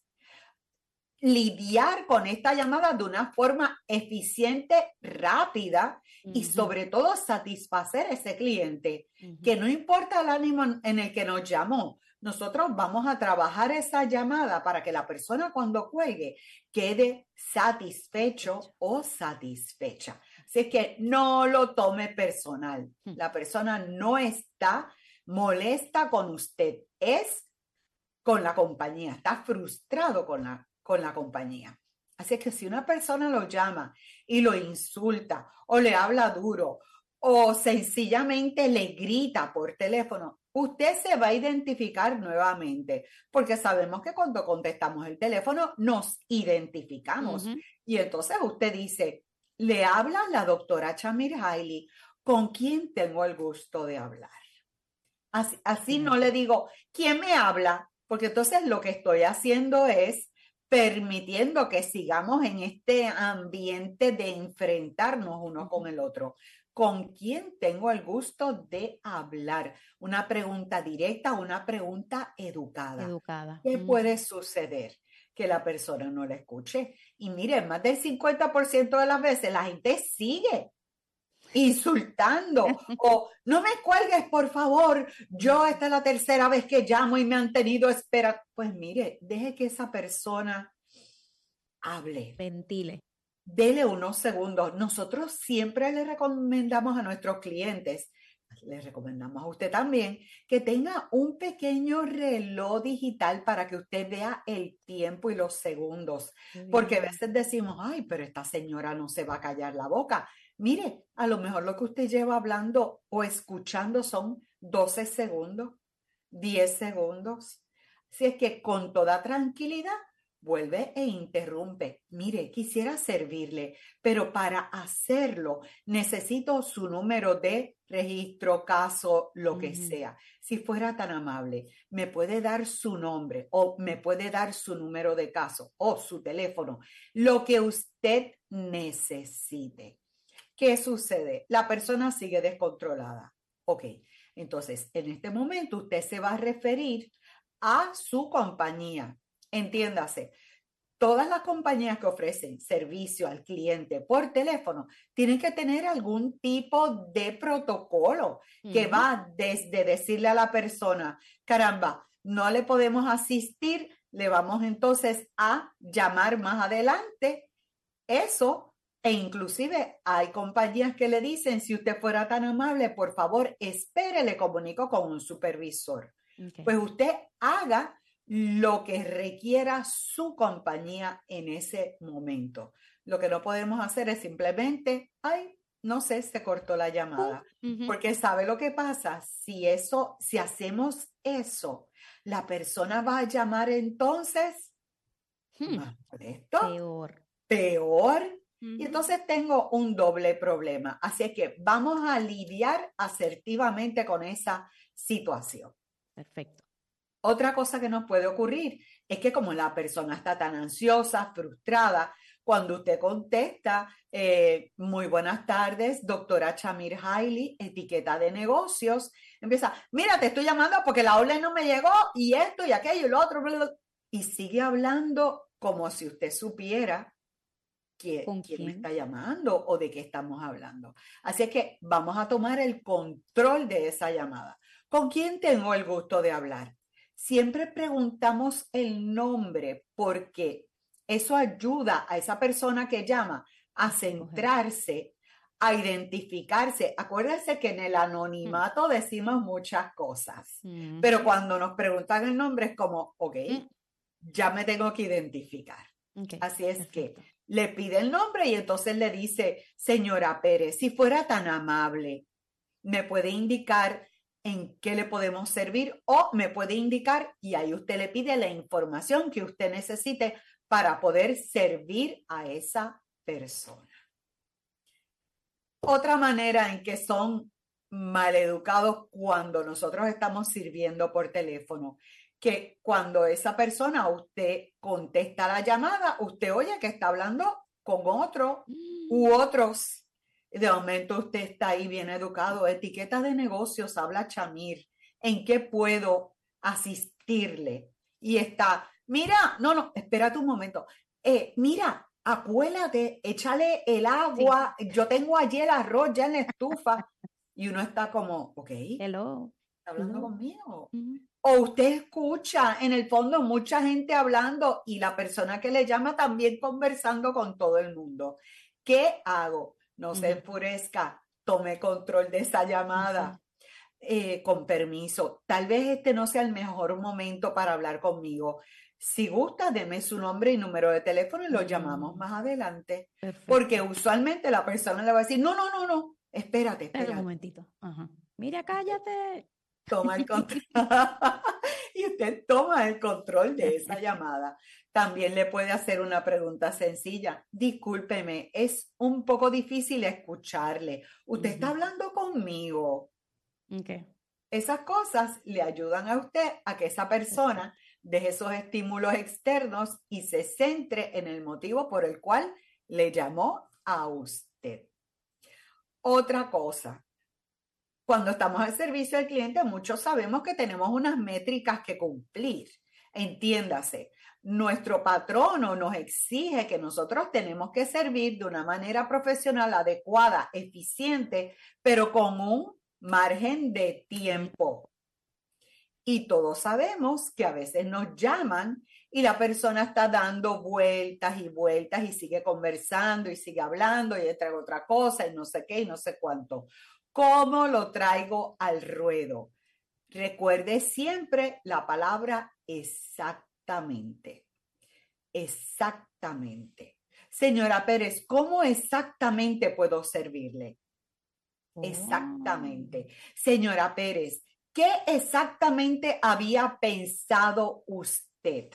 lidiar con esta llamada de una forma eficiente, rápida uh-huh. y sobre todo satisfacer a ese cliente, uh-huh. que no importa el ánimo en el que nos llamó, nosotros vamos a trabajar esa llamada para que la persona cuando cuelgue quede satisfecho o satisfecha. Así que no lo tome personal. La persona no está molesta con usted, es con la compañía, está frustrado con la, con la compañía. Así que si una persona lo llama y lo insulta o le habla duro o sencillamente le grita por teléfono, usted se va a identificar nuevamente, porque sabemos que cuando contestamos el teléfono nos identificamos. Uh-huh. Y entonces usted dice, le habla la doctora Chamir Hailey, ¿con quién tengo el gusto de hablar? Así, así uh-huh. no le digo, ¿quién me habla? Porque entonces lo que estoy haciendo es permitiendo que sigamos en este ambiente de enfrentarnos uno con el otro. ¿Con quién tengo el gusto de hablar? Una pregunta directa, una pregunta educada. Educada. ¿Qué mm. puede suceder? Que la persona no la escuche. Y miren, más del cincuenta por ciento de las veces la gente sigue insultando o no me cuelgues, por favor. Yo esta es la tercera vez que llamo y me han tenido espera. Pues mire, deje que esa persona hable. Ventile. Dele unos segundos. Nosotros siempre le recomendamos a nuestros clientes, le recomendamos a usted también, que tenga un pequeño reloj digital para que usted vea el tiempo y los segundos. Porque a veces decimos, ay, pero esta señora no se va a callar la boca. Mire, a lo mejor lo que usted lleva hablando o escuchando son doce segundos, diez segundos. Así es que con toda tranquilidad, vuelve e interrumpe. Mire, quisiera servirle, pero para hacerlo necesito su número de registro, caso, lo que uh-huh. sea. Si fuera tan amable, me puede dar su nombre o me puede dar su número de caso o su teléfono, lo que usted necesite. ¿Qué sucede? La persona sigue descontrolada. Ok, entonces en este momento usted se va a referir a su compañía. Entiéndase, todas las compañías que ofrecen servicio al cliente por teléfono tienen que tener algún tipo de protocolo uh-huh. que va desde decirle a la persona, caramba, no le podemos asistir, le vamos entonces a llamar más adelante. Eso, e inclusive hay compañías que le dicen, si usted fuera tan amable, por favor, espere, le comunico con un supervisor. Okay. Pues usted haga lo que requiera su compañía en ese momento. Lo que no podemos hacer es simplemente, ay, no sé, se cortó la llamada. Uh-huh. Porque ¿sabe lo que pasa? Si eso, si hacemos eso, la persona va a llamar entonces hmm. más molesto, peor. Peor. Uh-huh. Y entonces tengo un doble problema. Así es que vamos a lidiar asertivamente con esa situación. Perfecto. Otra cosa que nos puede ocurrir es que como la persona está tan ansiosa, frustrada, cuando usted contesta, eh, muy buenas tardes, doctora Chamir Hailey, etiqueta de negocios, empieza, mira, te estoy llamando porque la orden no me llegó y esto y aquello y lo otro, bla, bla, y sigue hablando como si usted supiera quién, quién me está llamando o de qué estamos hablando. Así es que vamos a tomar el control de esa llamada. ¿Con quién tengo el gusto de hablar? Siempre preguntamos el nombre porque eso ayuda a esa persona que llama a centrarse, a identificarse. Acuérdense que en el anonimato mm. decimos muchas cosas, mm. pero cuando nos preguntan el nombre es como, ok, mm. ya me tengo que identificar. Okay. Así es Perfecto. Que le pide el nombre y entonces le dice, señora Pérez, si fuera tan amable, me puede indicar en qué le podemos servir o me puede indicar y ahí usted le pide la información que usted necesite para poder servir a esa persona. Otra manera en que son maleducados cuando nosotros estamos sirviendo por teléfono, que cuando esa persona, usted contesta la llamada, usted oye que está hablando con otro u otros. De momento usted está ahí bien educado. Etiqueta de negocios, habla Chamir. ¿En qué puedo asistirle? Y está, mira, no, no, espérate un momento. Eh, mira, acuérdate, échale el agua. Sí. Yo tengo allí el arroz ya en la estufa. Y uno está como, ok. Hello. ¿Está hablando No. conmigo? Ujú. O usted escucha en el fondo mucha gente hablando y la persona que le llama también conversando con todo el mundo. ¿Qué hago? No se Ujú. enfurezca, tome control de esa llamada. Eh, con permiso, tal vez este no sea el mejor momento para hablar conmigo. Si gusta, deme su nombre y número de teléfono y lo Mm. llamamos más adelante. Perfecto. Porque usualmente la persona le va a decir, no, no, no, no, espérate, Espera un espérate. momentito. Ajá. Mira, cállate. Toma el control. Y usted toma el control de esa llamada. También le puede hacer una pregunta sencilla. Discúlpeme, es un poco difícil escucharle. Usted está Ujú. hablando conmigo. Okay. Esas cosas le ayudan a usted a que esa persona deje esos estímulos externos y se centre en el motivo por el cual le llamó a usted. Otra cosa, cuando estamos al servicio al cliente, muchos sabemos que tenemos unas métricas que cumplir. Entiéndase, nuestro patrono nos exige que nosotros tenemos que servir de una manera profesional adecuada, eficiente, pero con un margen de tiempo. Y todos sabemos que a veces nos llaman y la persona está dando vueltas y vueltas y sigue conversando y sigue hablando y le traigo otra cosa y no sé qué y no sé cuánto. ¿Cómo lo traigo al ruedo? Recuerde siempre la palabra exactamente. Exactamente. Señora Pérez, ¿cómo exactamente puedo servirle? Exactamente. Señora Pérez, ¿qué exactamente había pensado usted?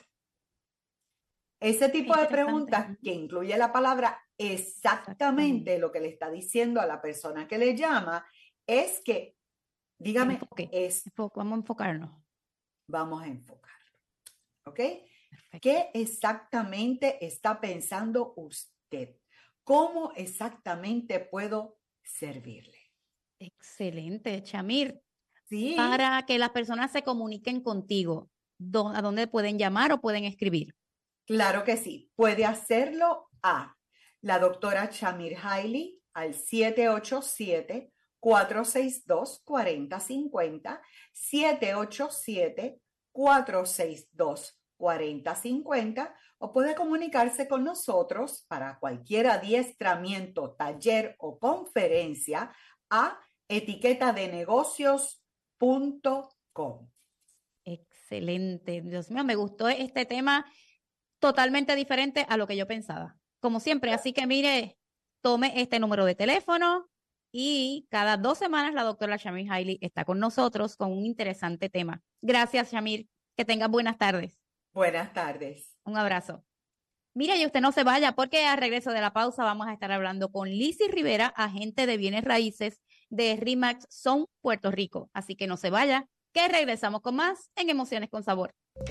Ese tipo de preguntas que incluye la palabra exactamente, lo que le está diciendo a la persona que le llama es que, dígame, Enfoque. es, Enfoque. Vamos a enfocarnos. vamos a enfocarlo. ¿Ok? ¿Qué exactamente está pensando usted? ¿Cómo exactamente puedo servirle? Excelente, Chamir. Sí. Para que las personas se comuniquen contigo, ¿dó- ¿a dónde pueden llamar o pueden escribir? Claro que sí. Puede hacerlo a la doctora Chamir Hailey al siete ocho siete, cuatro seis dos, cuatro cero cinco cero, siete ocho siete, cuatro seis dos, cuatro cero cinco cero, o puede comunicarse con nosotros para cualquier adiestramiento, taller o conferencia a etiqueta de negocios punto com. Excelente. Dios mío, me gustó este tema totalmente diferente a lo que yo pensaba. Como siempre, así que mire, tome este número de teléfono y cada dos semanas la doctora Chamir Hailey está con nosotros con un interesante tema. Gracias, Chamir. Que tengas buenas tardes. Buenas tardes. Un abrazo. Mire, y usted no se vaya porque al regreso de la pausa vamos a estar hablando con Lizzy Rivera, agente de bienes raíces de RE/MAX Zone Puerto Rico. Así que no se vaya, que regresamos con más en Emociones con Sabor.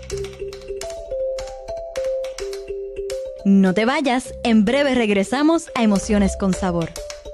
No te vayas, en breve regresamos a Emociones con Sabor.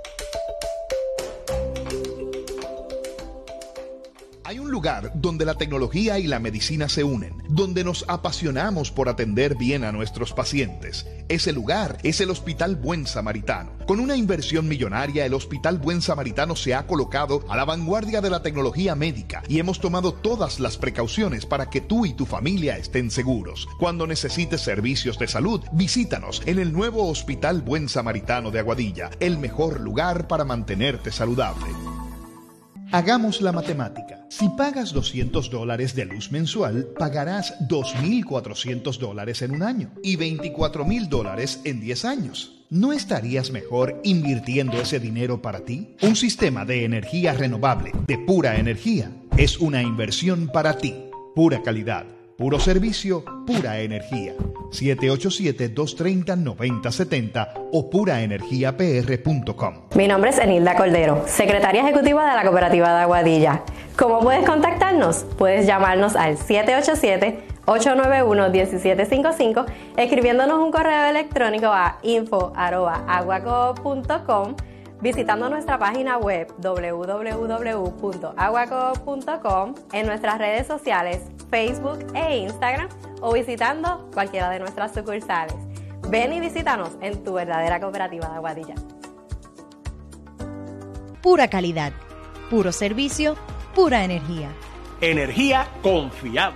Hay un lugar donde la tecnología y la medicina se unen, donde nos apasionamos por atender bien a nuestros pacientes. Ese lugar es el Hospital Buen Samaritano. Con una inversión millonaria, el Hospital Buen Samaritano se ha colocado a la vanguardia de la tecnología médica y hemos tomado todas las precauciones para que tú y tu familia estén seguros. Cuando necesites servicios de salud, visítanos en el nuevo Hospital Buen Samaritano de Aguadilla, el mejor lugar para mantenerte saludable. Hagamos la matemática. Si pagas doscientos dólares de luz mensual, pagarás dos mil cuatrocientos dólares en un año y veinticuatro mil dólares en diez años. ¿No estarías mejor invirtiendo ese dinero para ti? Un sistema de energía renovable, de pura energía, es una inversión para ti. Pura calidad, puro servicio, pura energía. siete ocho siete, dos tres cero, nueve cero siete cero o pura energía p r punto com. Mi nombre es Enilda Cordero, secretaria ejecutiva de la Cooperativa de Aguadilla. ¿Cómo puedes contactarnos? Puedes llamarnos al siete ocho siete, ocho nueve uno, uno siete cinco cinco, escribiéndonos un correo electrónico a info arroba aguaco punto com, visitando nuestra página web doble u doble u doble u punto aguaco punto com, en nuestras redes sociales Facebook e Instagram o visitando cualquiera de nuestras sucursales. Ven y visítanos en tu verdadera Cooperativa de Aguadilla. Pura calidad, puro servicio, pura energía. Energía confiable.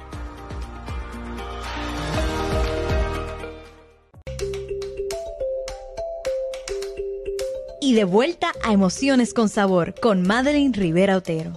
Y de vuelta a Emociones con Sabor con Madeline Rivera Otero.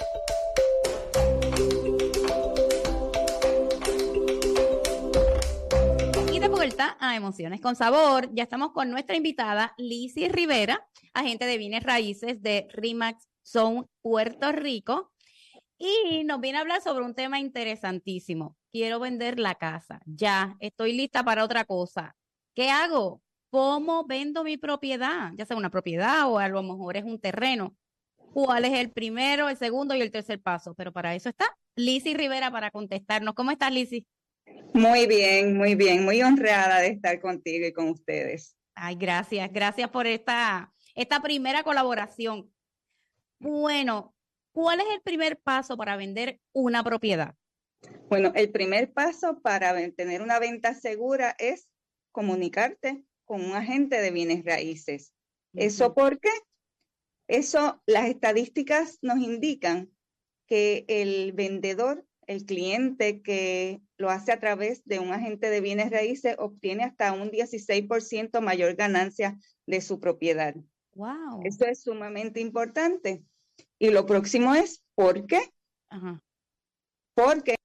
Y de vuelta a Emociones con Sabor, ya estamos con nuestra invitada Lizzy Rivera, agente de bienes raíces de RE/MAX Zone Puerto Rico, y nos viene a hablar sobre un tema interesantísimo. Quiero vender la casa, ya, estoy lista para otra cosa. ¿Qué hago? ¿Cómo vendo mi propiedad? Ya sea una propiedad o a lo mejor es un terreno. ¿Cuál es el primero, el segundo y el tercer paso? Pero para eso está Lizzy Rivera para contestarnos. ¿Cómo estás, Lizzy? Muy bien, muy bien. Muy honrada de estar contigo y con ustedes. Ay, gracias. Gracias por esta, esta primera colaboración. Bueno, ¿cuál es el primer paso para vender una propiedad? Bueno, el primer paso para tener una venta segura es comunicarte con un agente de bienes raíces. Uh-huh. ¿Eso por qué? Eso, las estadísticas nos indican que el vendedor, el cliente que lo hace a través de un agente de bienes raíces obtiene hasta un dieciséis por ciento mayor ganancia de su propiedad. Wow. Eso es sumamente importante. Y lo próximo es, ¿por qué? Ajá. Porque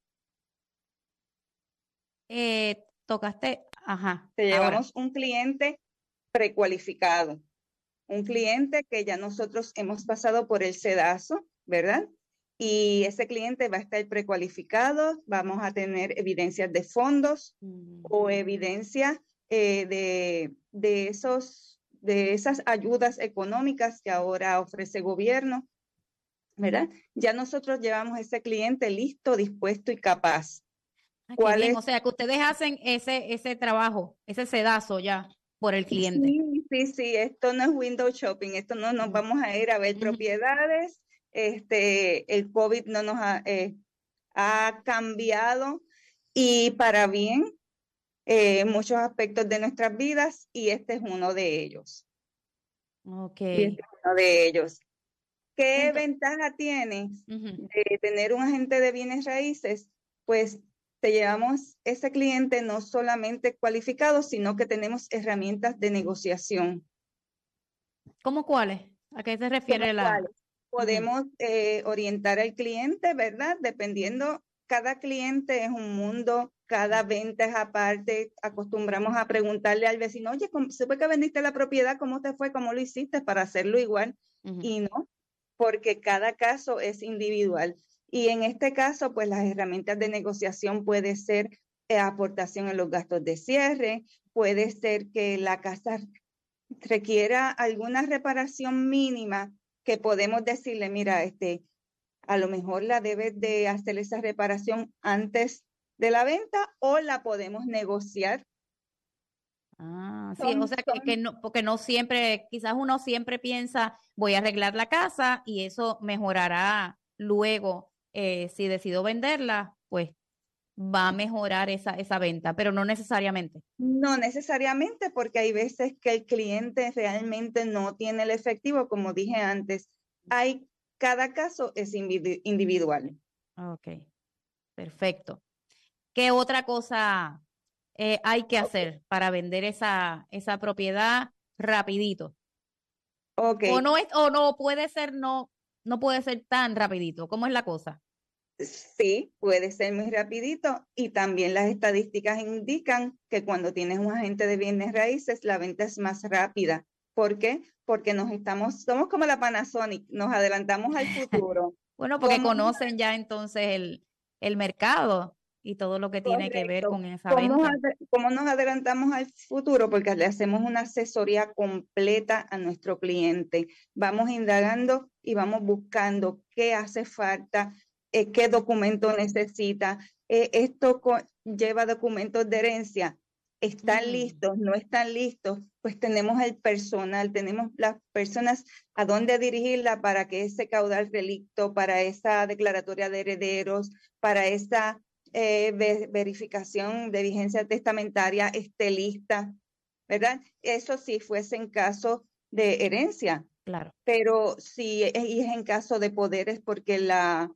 eh, tocaste, ajá. te llevamos ahora un cliente precualificado, un cliente que ya nosotros hemos pasado por el sedazo, ¿verdad? Y ese cliente va a estar precualificado, vamos a tener evidencias de fondos mm. o evidencia eh, de, de, esos, de esas ayudas económicas que ahora ofrece el gobierno, ¿verdad? Ya nosotros llevamos ese cliente listo, dispuesto y capaz. Ah, ¿Cuál es? O sea, que ustedes hacen ese, ese trabajo, ese sedazo ya por el cliente. Sí, sí, sí, esto no es window shopping, esto no nos vamos a ir a ver mm. propiedades. Este, el COVID no nos ha, eh, ha cambiado y para bien eh, muchos aspectos de nuestras vidas y este es uno de ellos. Ok. Y este es uno de ellos. ¿Qué Entonces, ventaja tiene uh-huh. de tener un agente de bienes raíces? Pues te llevamos ese cliente no solamente cualificado, sino que tenemos herramientas de negociación. ¿Cómo cuáles? ¿A qué se refiere la...? ¿Cuáles? Podemos eh, orientar al cliente, ¿verdad? Dependiendo, cada cliente es un mundo, cada venta es aparte. Acostumbramos a preguntarle al vecino, oye, ¿supe que vendiste la propiedad? ¿Cómo te fue? ¿Cómo lo hiciste? Para hacerlo igual. Uh-huh. Y no, porque cada caso es individual. Y en este caso, pues las herramientas de negociación puede ser eh, aportación en los gastos de cierre, puede ser que la casa requiera alguna reparación mínima que podemos decirle, mira, este, a lo mejor la debes de hacer esa reparación antes de la venta o la podemos negociar. Ah, sí, son, o sea, que, que no, porque no siempre, quizás uno siempre piensa, voy a arreglar la casa y eso mejorará luego. Eh, si decido venderla, pues va a mejorar esa, esa venta, pero no necesariamente. No necesariamente, porque hay veces que el cliente realmente no tiene el efectivo, como dije antes. Hay, cada caso es individual. Ok, perfecto. ¿Qué otra cosa eh, hay que hacer para vender esa, esa propiedad rapidito? Okay. O no es, o no puede ser, no, no puede ser tan rapidito. ¿Cómo es la cosa? Sí, puede ser muy rapidito y también las estadísticas indican que cuando tienes un agente de bienes raíces la venta es más rápida. ¿Por qué? Porque nos estamos, somos como la Panasonic, nos adelantamos al futuro. Bueno, porque ¿Cómo? conocen ya entonces el, el mercado y todo lo que tiene Correcto. que ver con esa ¿Cómo venta. ¿Cómo nos adelantamos al futuro? Porque le hacemos una asesoría completa a nuestro cliente. Vamos indagando y vamos buscando qué hace falta, Eh, qué documento necesita, eh, esto lleva documentos de herencia, están mm. listos, no están listos, pues tenemos el personal, tenemos las personas a dónde dirigirla para que ese caudal relicto, para esa declaratoria de herederos, para esa eh, ver, verificación de vigencia testamentaria esté lista, ¿verdad? Eso sí fuese en caso de herencia, claro. Pero si es en caso de poderes porque la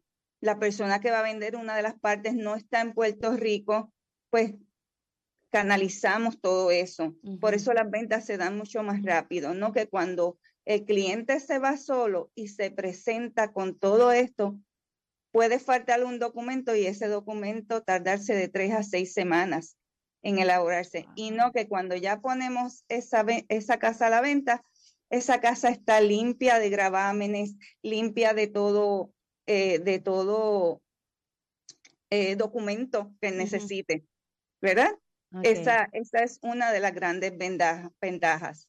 la persona que va a vender una de las partes no está en Puerto Rico, pues canalizamos todo eso. Uh-huh. Por eso las ventas se dan mucho más rápido, ¿no? Que cuando el cliente se va solo y se presenta con todo esto, puede faltarle un documento y ese documento tardarse de tres a seis semanas en elaborarse. Wow. Y no que cuando ya ponemos esa, esa casa a la venta, esa casa está limpia de gravámenes, limpia de todo, eh, de todo eh, documento que uh-huh. necesite, ¿verdad? Okay. Esa, esa es una de las grandes ventajas.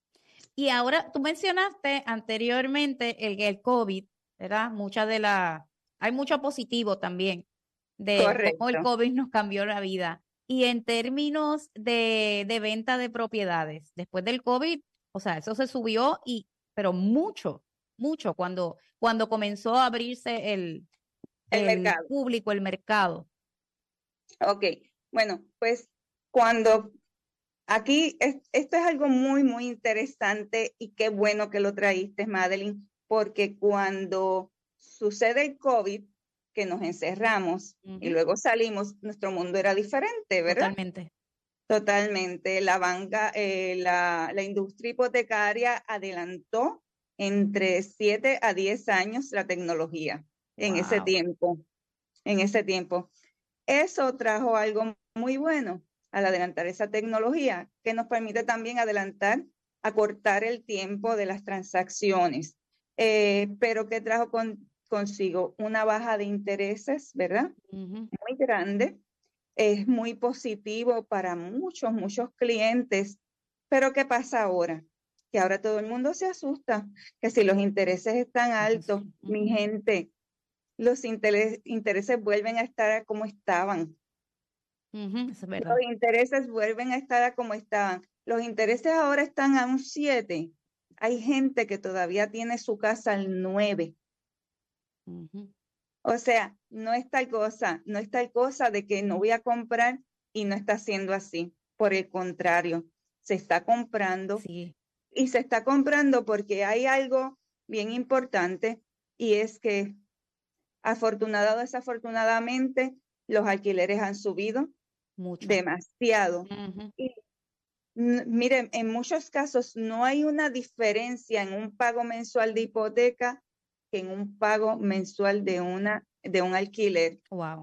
Y ahora, tú mencionaste anteriormente el, el COVID, ¿verdad? Mucha de la, hay mucho positivo también de Correcto. Cómo el COVID nos cambió la vida. Y en términos de, de venta de propiedades, después del COVID, o sea, eso se subió, y pero mucho, mucho, cuando, cuando comenzó a abrirse el, el, el mercado. público, el mercado. Ok, bueno, pues cuando aquí, es, esto es algo muy, muy interesante y qué bueno que lo traíste, Madeline, porque cuando sucede el COVID, que nos encerramos uh-huh. y luego salimos, nuestro mundo era diferente, ¿verdad? Totalmente. Totalmente. La banca, eh, la, la industria hipotecaria adelantó entre siete a diez años la tecnología en wow. ese tiempo, en ese tiempo. Eso trajo algo muy bueno al adelantar esa tecnología, que nos permite también adelantar, acortar el tiempo de las transacciones, eh, pero que trajo con, consigo una baja de intereses, ¿verdad? Uh-huh. Muy grande, es muy positivo para muchos, muchos clientes, pero ¿qué pasa ahora? Que ahora todo el mundo se asusta, que si los intereses están altos, uh-huh. mi gente, los interes, intereses vuelven a estar como estaban. Uh-huh, eso es verdad. Los intereses vuelven a estar como estaban. Los intereses ahora están a un siete. Hay gente que todavía tiene su casa al nueve. Uh-huh. O sea, no es tal cosa, no es tal cosa de que no voy a comprar y no está siendo así. Por el contrario, se está comprando. Sí. Y se está comprando porque hay algo bien importante, y es que afortunada o desafortunadamente los alquileres han subido mucho, demasiado. Uh-huh. Y miren, en muchos casos no hay una diferencia en un pago mensual de hipoteca que en un pago mensual de una de un alquiler. Wow.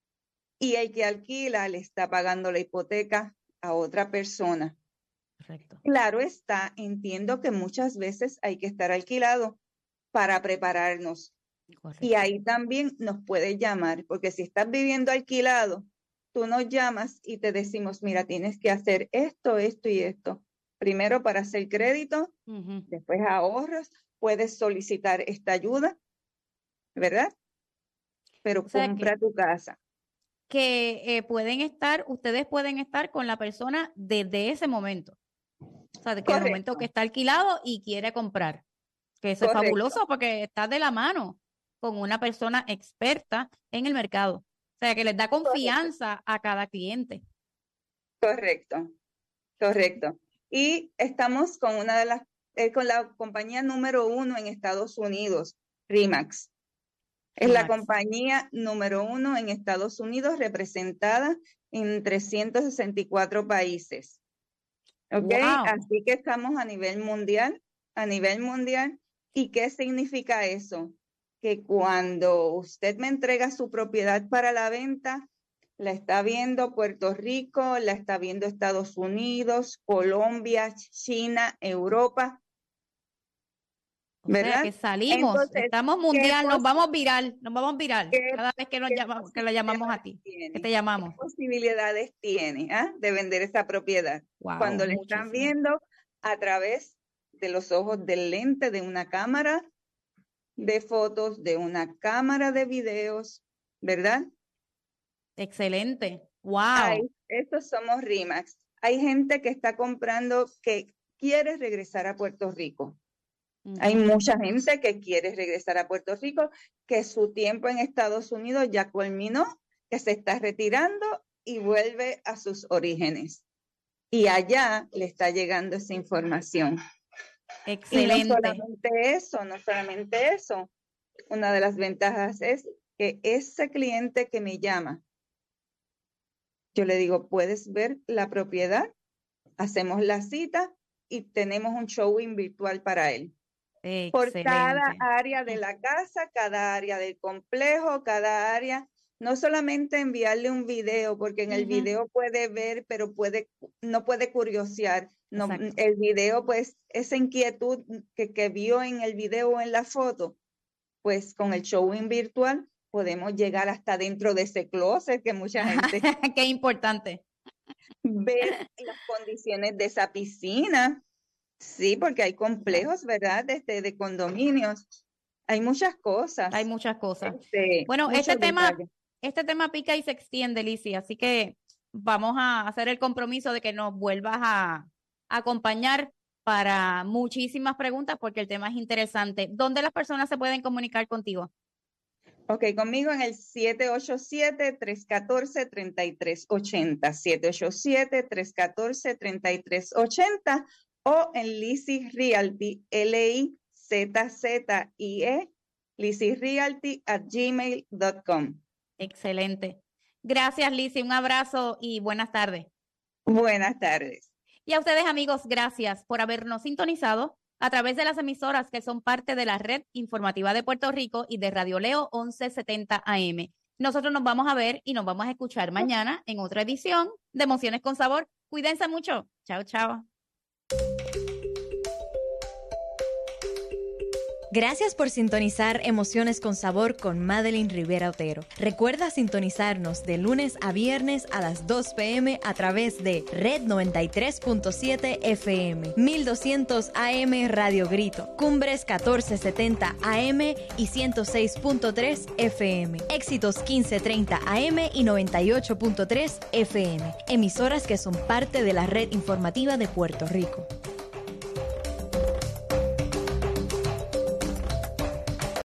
Y el que alquila le está pagando la hipoteca a otra persona. Correcto. Claro está, entiendo que muchas veces hay que estar alquilado para prepararnos. Correcto. Y ahí también nos puedes llamar, porque si estás viviendo alquilado, tú nos llamas y te decimos, mira, tienes que hacer esto, esto y esto. Primero para hacer crédito, uh-huh. después ahorros, puedes solicitar esta ayuda, ¿verdad? Pero o sea compra que, tu casa. Que eh, pueden estar, ustedes pueden estar con la persona desde ese momento. O sea, de que el momento que está alquilado y quiere comprar. Que eso Correcto. Es fabuloso porque está de la mano con una persona experta en el mercado. O sea, que les da confianza Correcto. A cada cliente. Correcto, correcto. Y estamos con una de las, eh, con la compañía número uno en Estados Unidos, RE/MAX. Es RE/MAX. La compañía número uno en Estados Unidos, representada en trescientos sesenta y cuatro países. ¿Ok? Wow. Así que estamos a nivel mundial, a nivel mundial. ¿Y qué significa eso? Que cuando usted me entrega su propiedad para la venta, la está viendo Puerto Rico, la está viendo Estados Unidos, Colombia, China, Europa. ¿Verdad? O sea, que salimos, entonces, estamos mundial, nos vamos viral, nos vamos viral cada vez que nos llamamos, que la llamamos a ti, tiene, que te llamamos. ¿Qué posibilidades tiene ¿eh? de vender esa propiedad? Wow, cuando le están viendo a través de los ojos del lente de una cámara de fotos, de una cámara de videos, ¿verdad? Excelente. Wow. Ay, estos somos RE/MAX. Hay gente que está comprando que quiere regresar a Puerto Rico. Uh-huh. Hay mucha gente que quiere regresar a Puerto Rico, que su tiempo en Estados Unidos ya culminó, que se está retirando y vuelve a sus orígenes. Y allá le está llegando esa información. Excelente. Y no solamente eso, no solamente eso. Una de las ventajas es que ese cliente que me llama, yo le digo, ¿puedes ver la propiedad? Hacemos la cita y tenemos un showing virtual para él. Excelente. Por cada área de la casa, cada área del complejo, cada área, no solamente enviarle un video, porque en el Ujú. video puede ver, pero puede, no puede curiosear. No, Exacto. el video, pues, esa inquietud que, que vio en el video o en la foto, pues con el showing virtual podemos llegar hasta dentro de ese closet que mucha gente Qué importante. ver las condiciones de esa piscina. Sí, porque hay complejos, ¿verdad? Desde de condominios. Hay muchas cosas. Hay muchas cosas. Este, Bueno, muchos este tema, detalles. este tema pica y se extiende, Lizzy, así que vamos a hacer el compromiso de que nos vuelvas a, a acompañar para muchísimas preguntas porque el tema es interesante. ¿Dónde las personas se pueden comunicar contigo? Ok, conmigo en el siete ocho siete, tres uno cuatro, tres tres ocho cero, siete ocho siete, tres uno cuatro, tres tres ocho cero o en Lizzy Realty, L I Z Z I E, Lizzy Realty at gmail punto com. Excelente. Gracias, Lizzy. Un abrazo y buenas tardes. Buenas tardes. Y a ustedes, amigos, gracias por habernos sintonizado a través de las emisoras que son parte de la Red Informativa de Puerto Rico y de Radio Leo once setenta A M. Nosotros nos vamos a ver y nos vamos a escuchar mañana en otra edición de Emociones con Sabor. Cuídense mucho. Chao, chao. Gracias por sintonizar Emociones con Sabor con Madeline Rivera Otero. Recuerda sintonizarnos de lunes a viernes a las dos p m a través de Red noventa y tres punto siete F M, mil doscientos A M Radio Grito, Cumbres catorce setenta A M y ciento seis punto tres F M, Éxitos quince treinta A M y noventa y ocho punto tres F M, emisoras que son parte de la Red Informativa de Puerto Rico.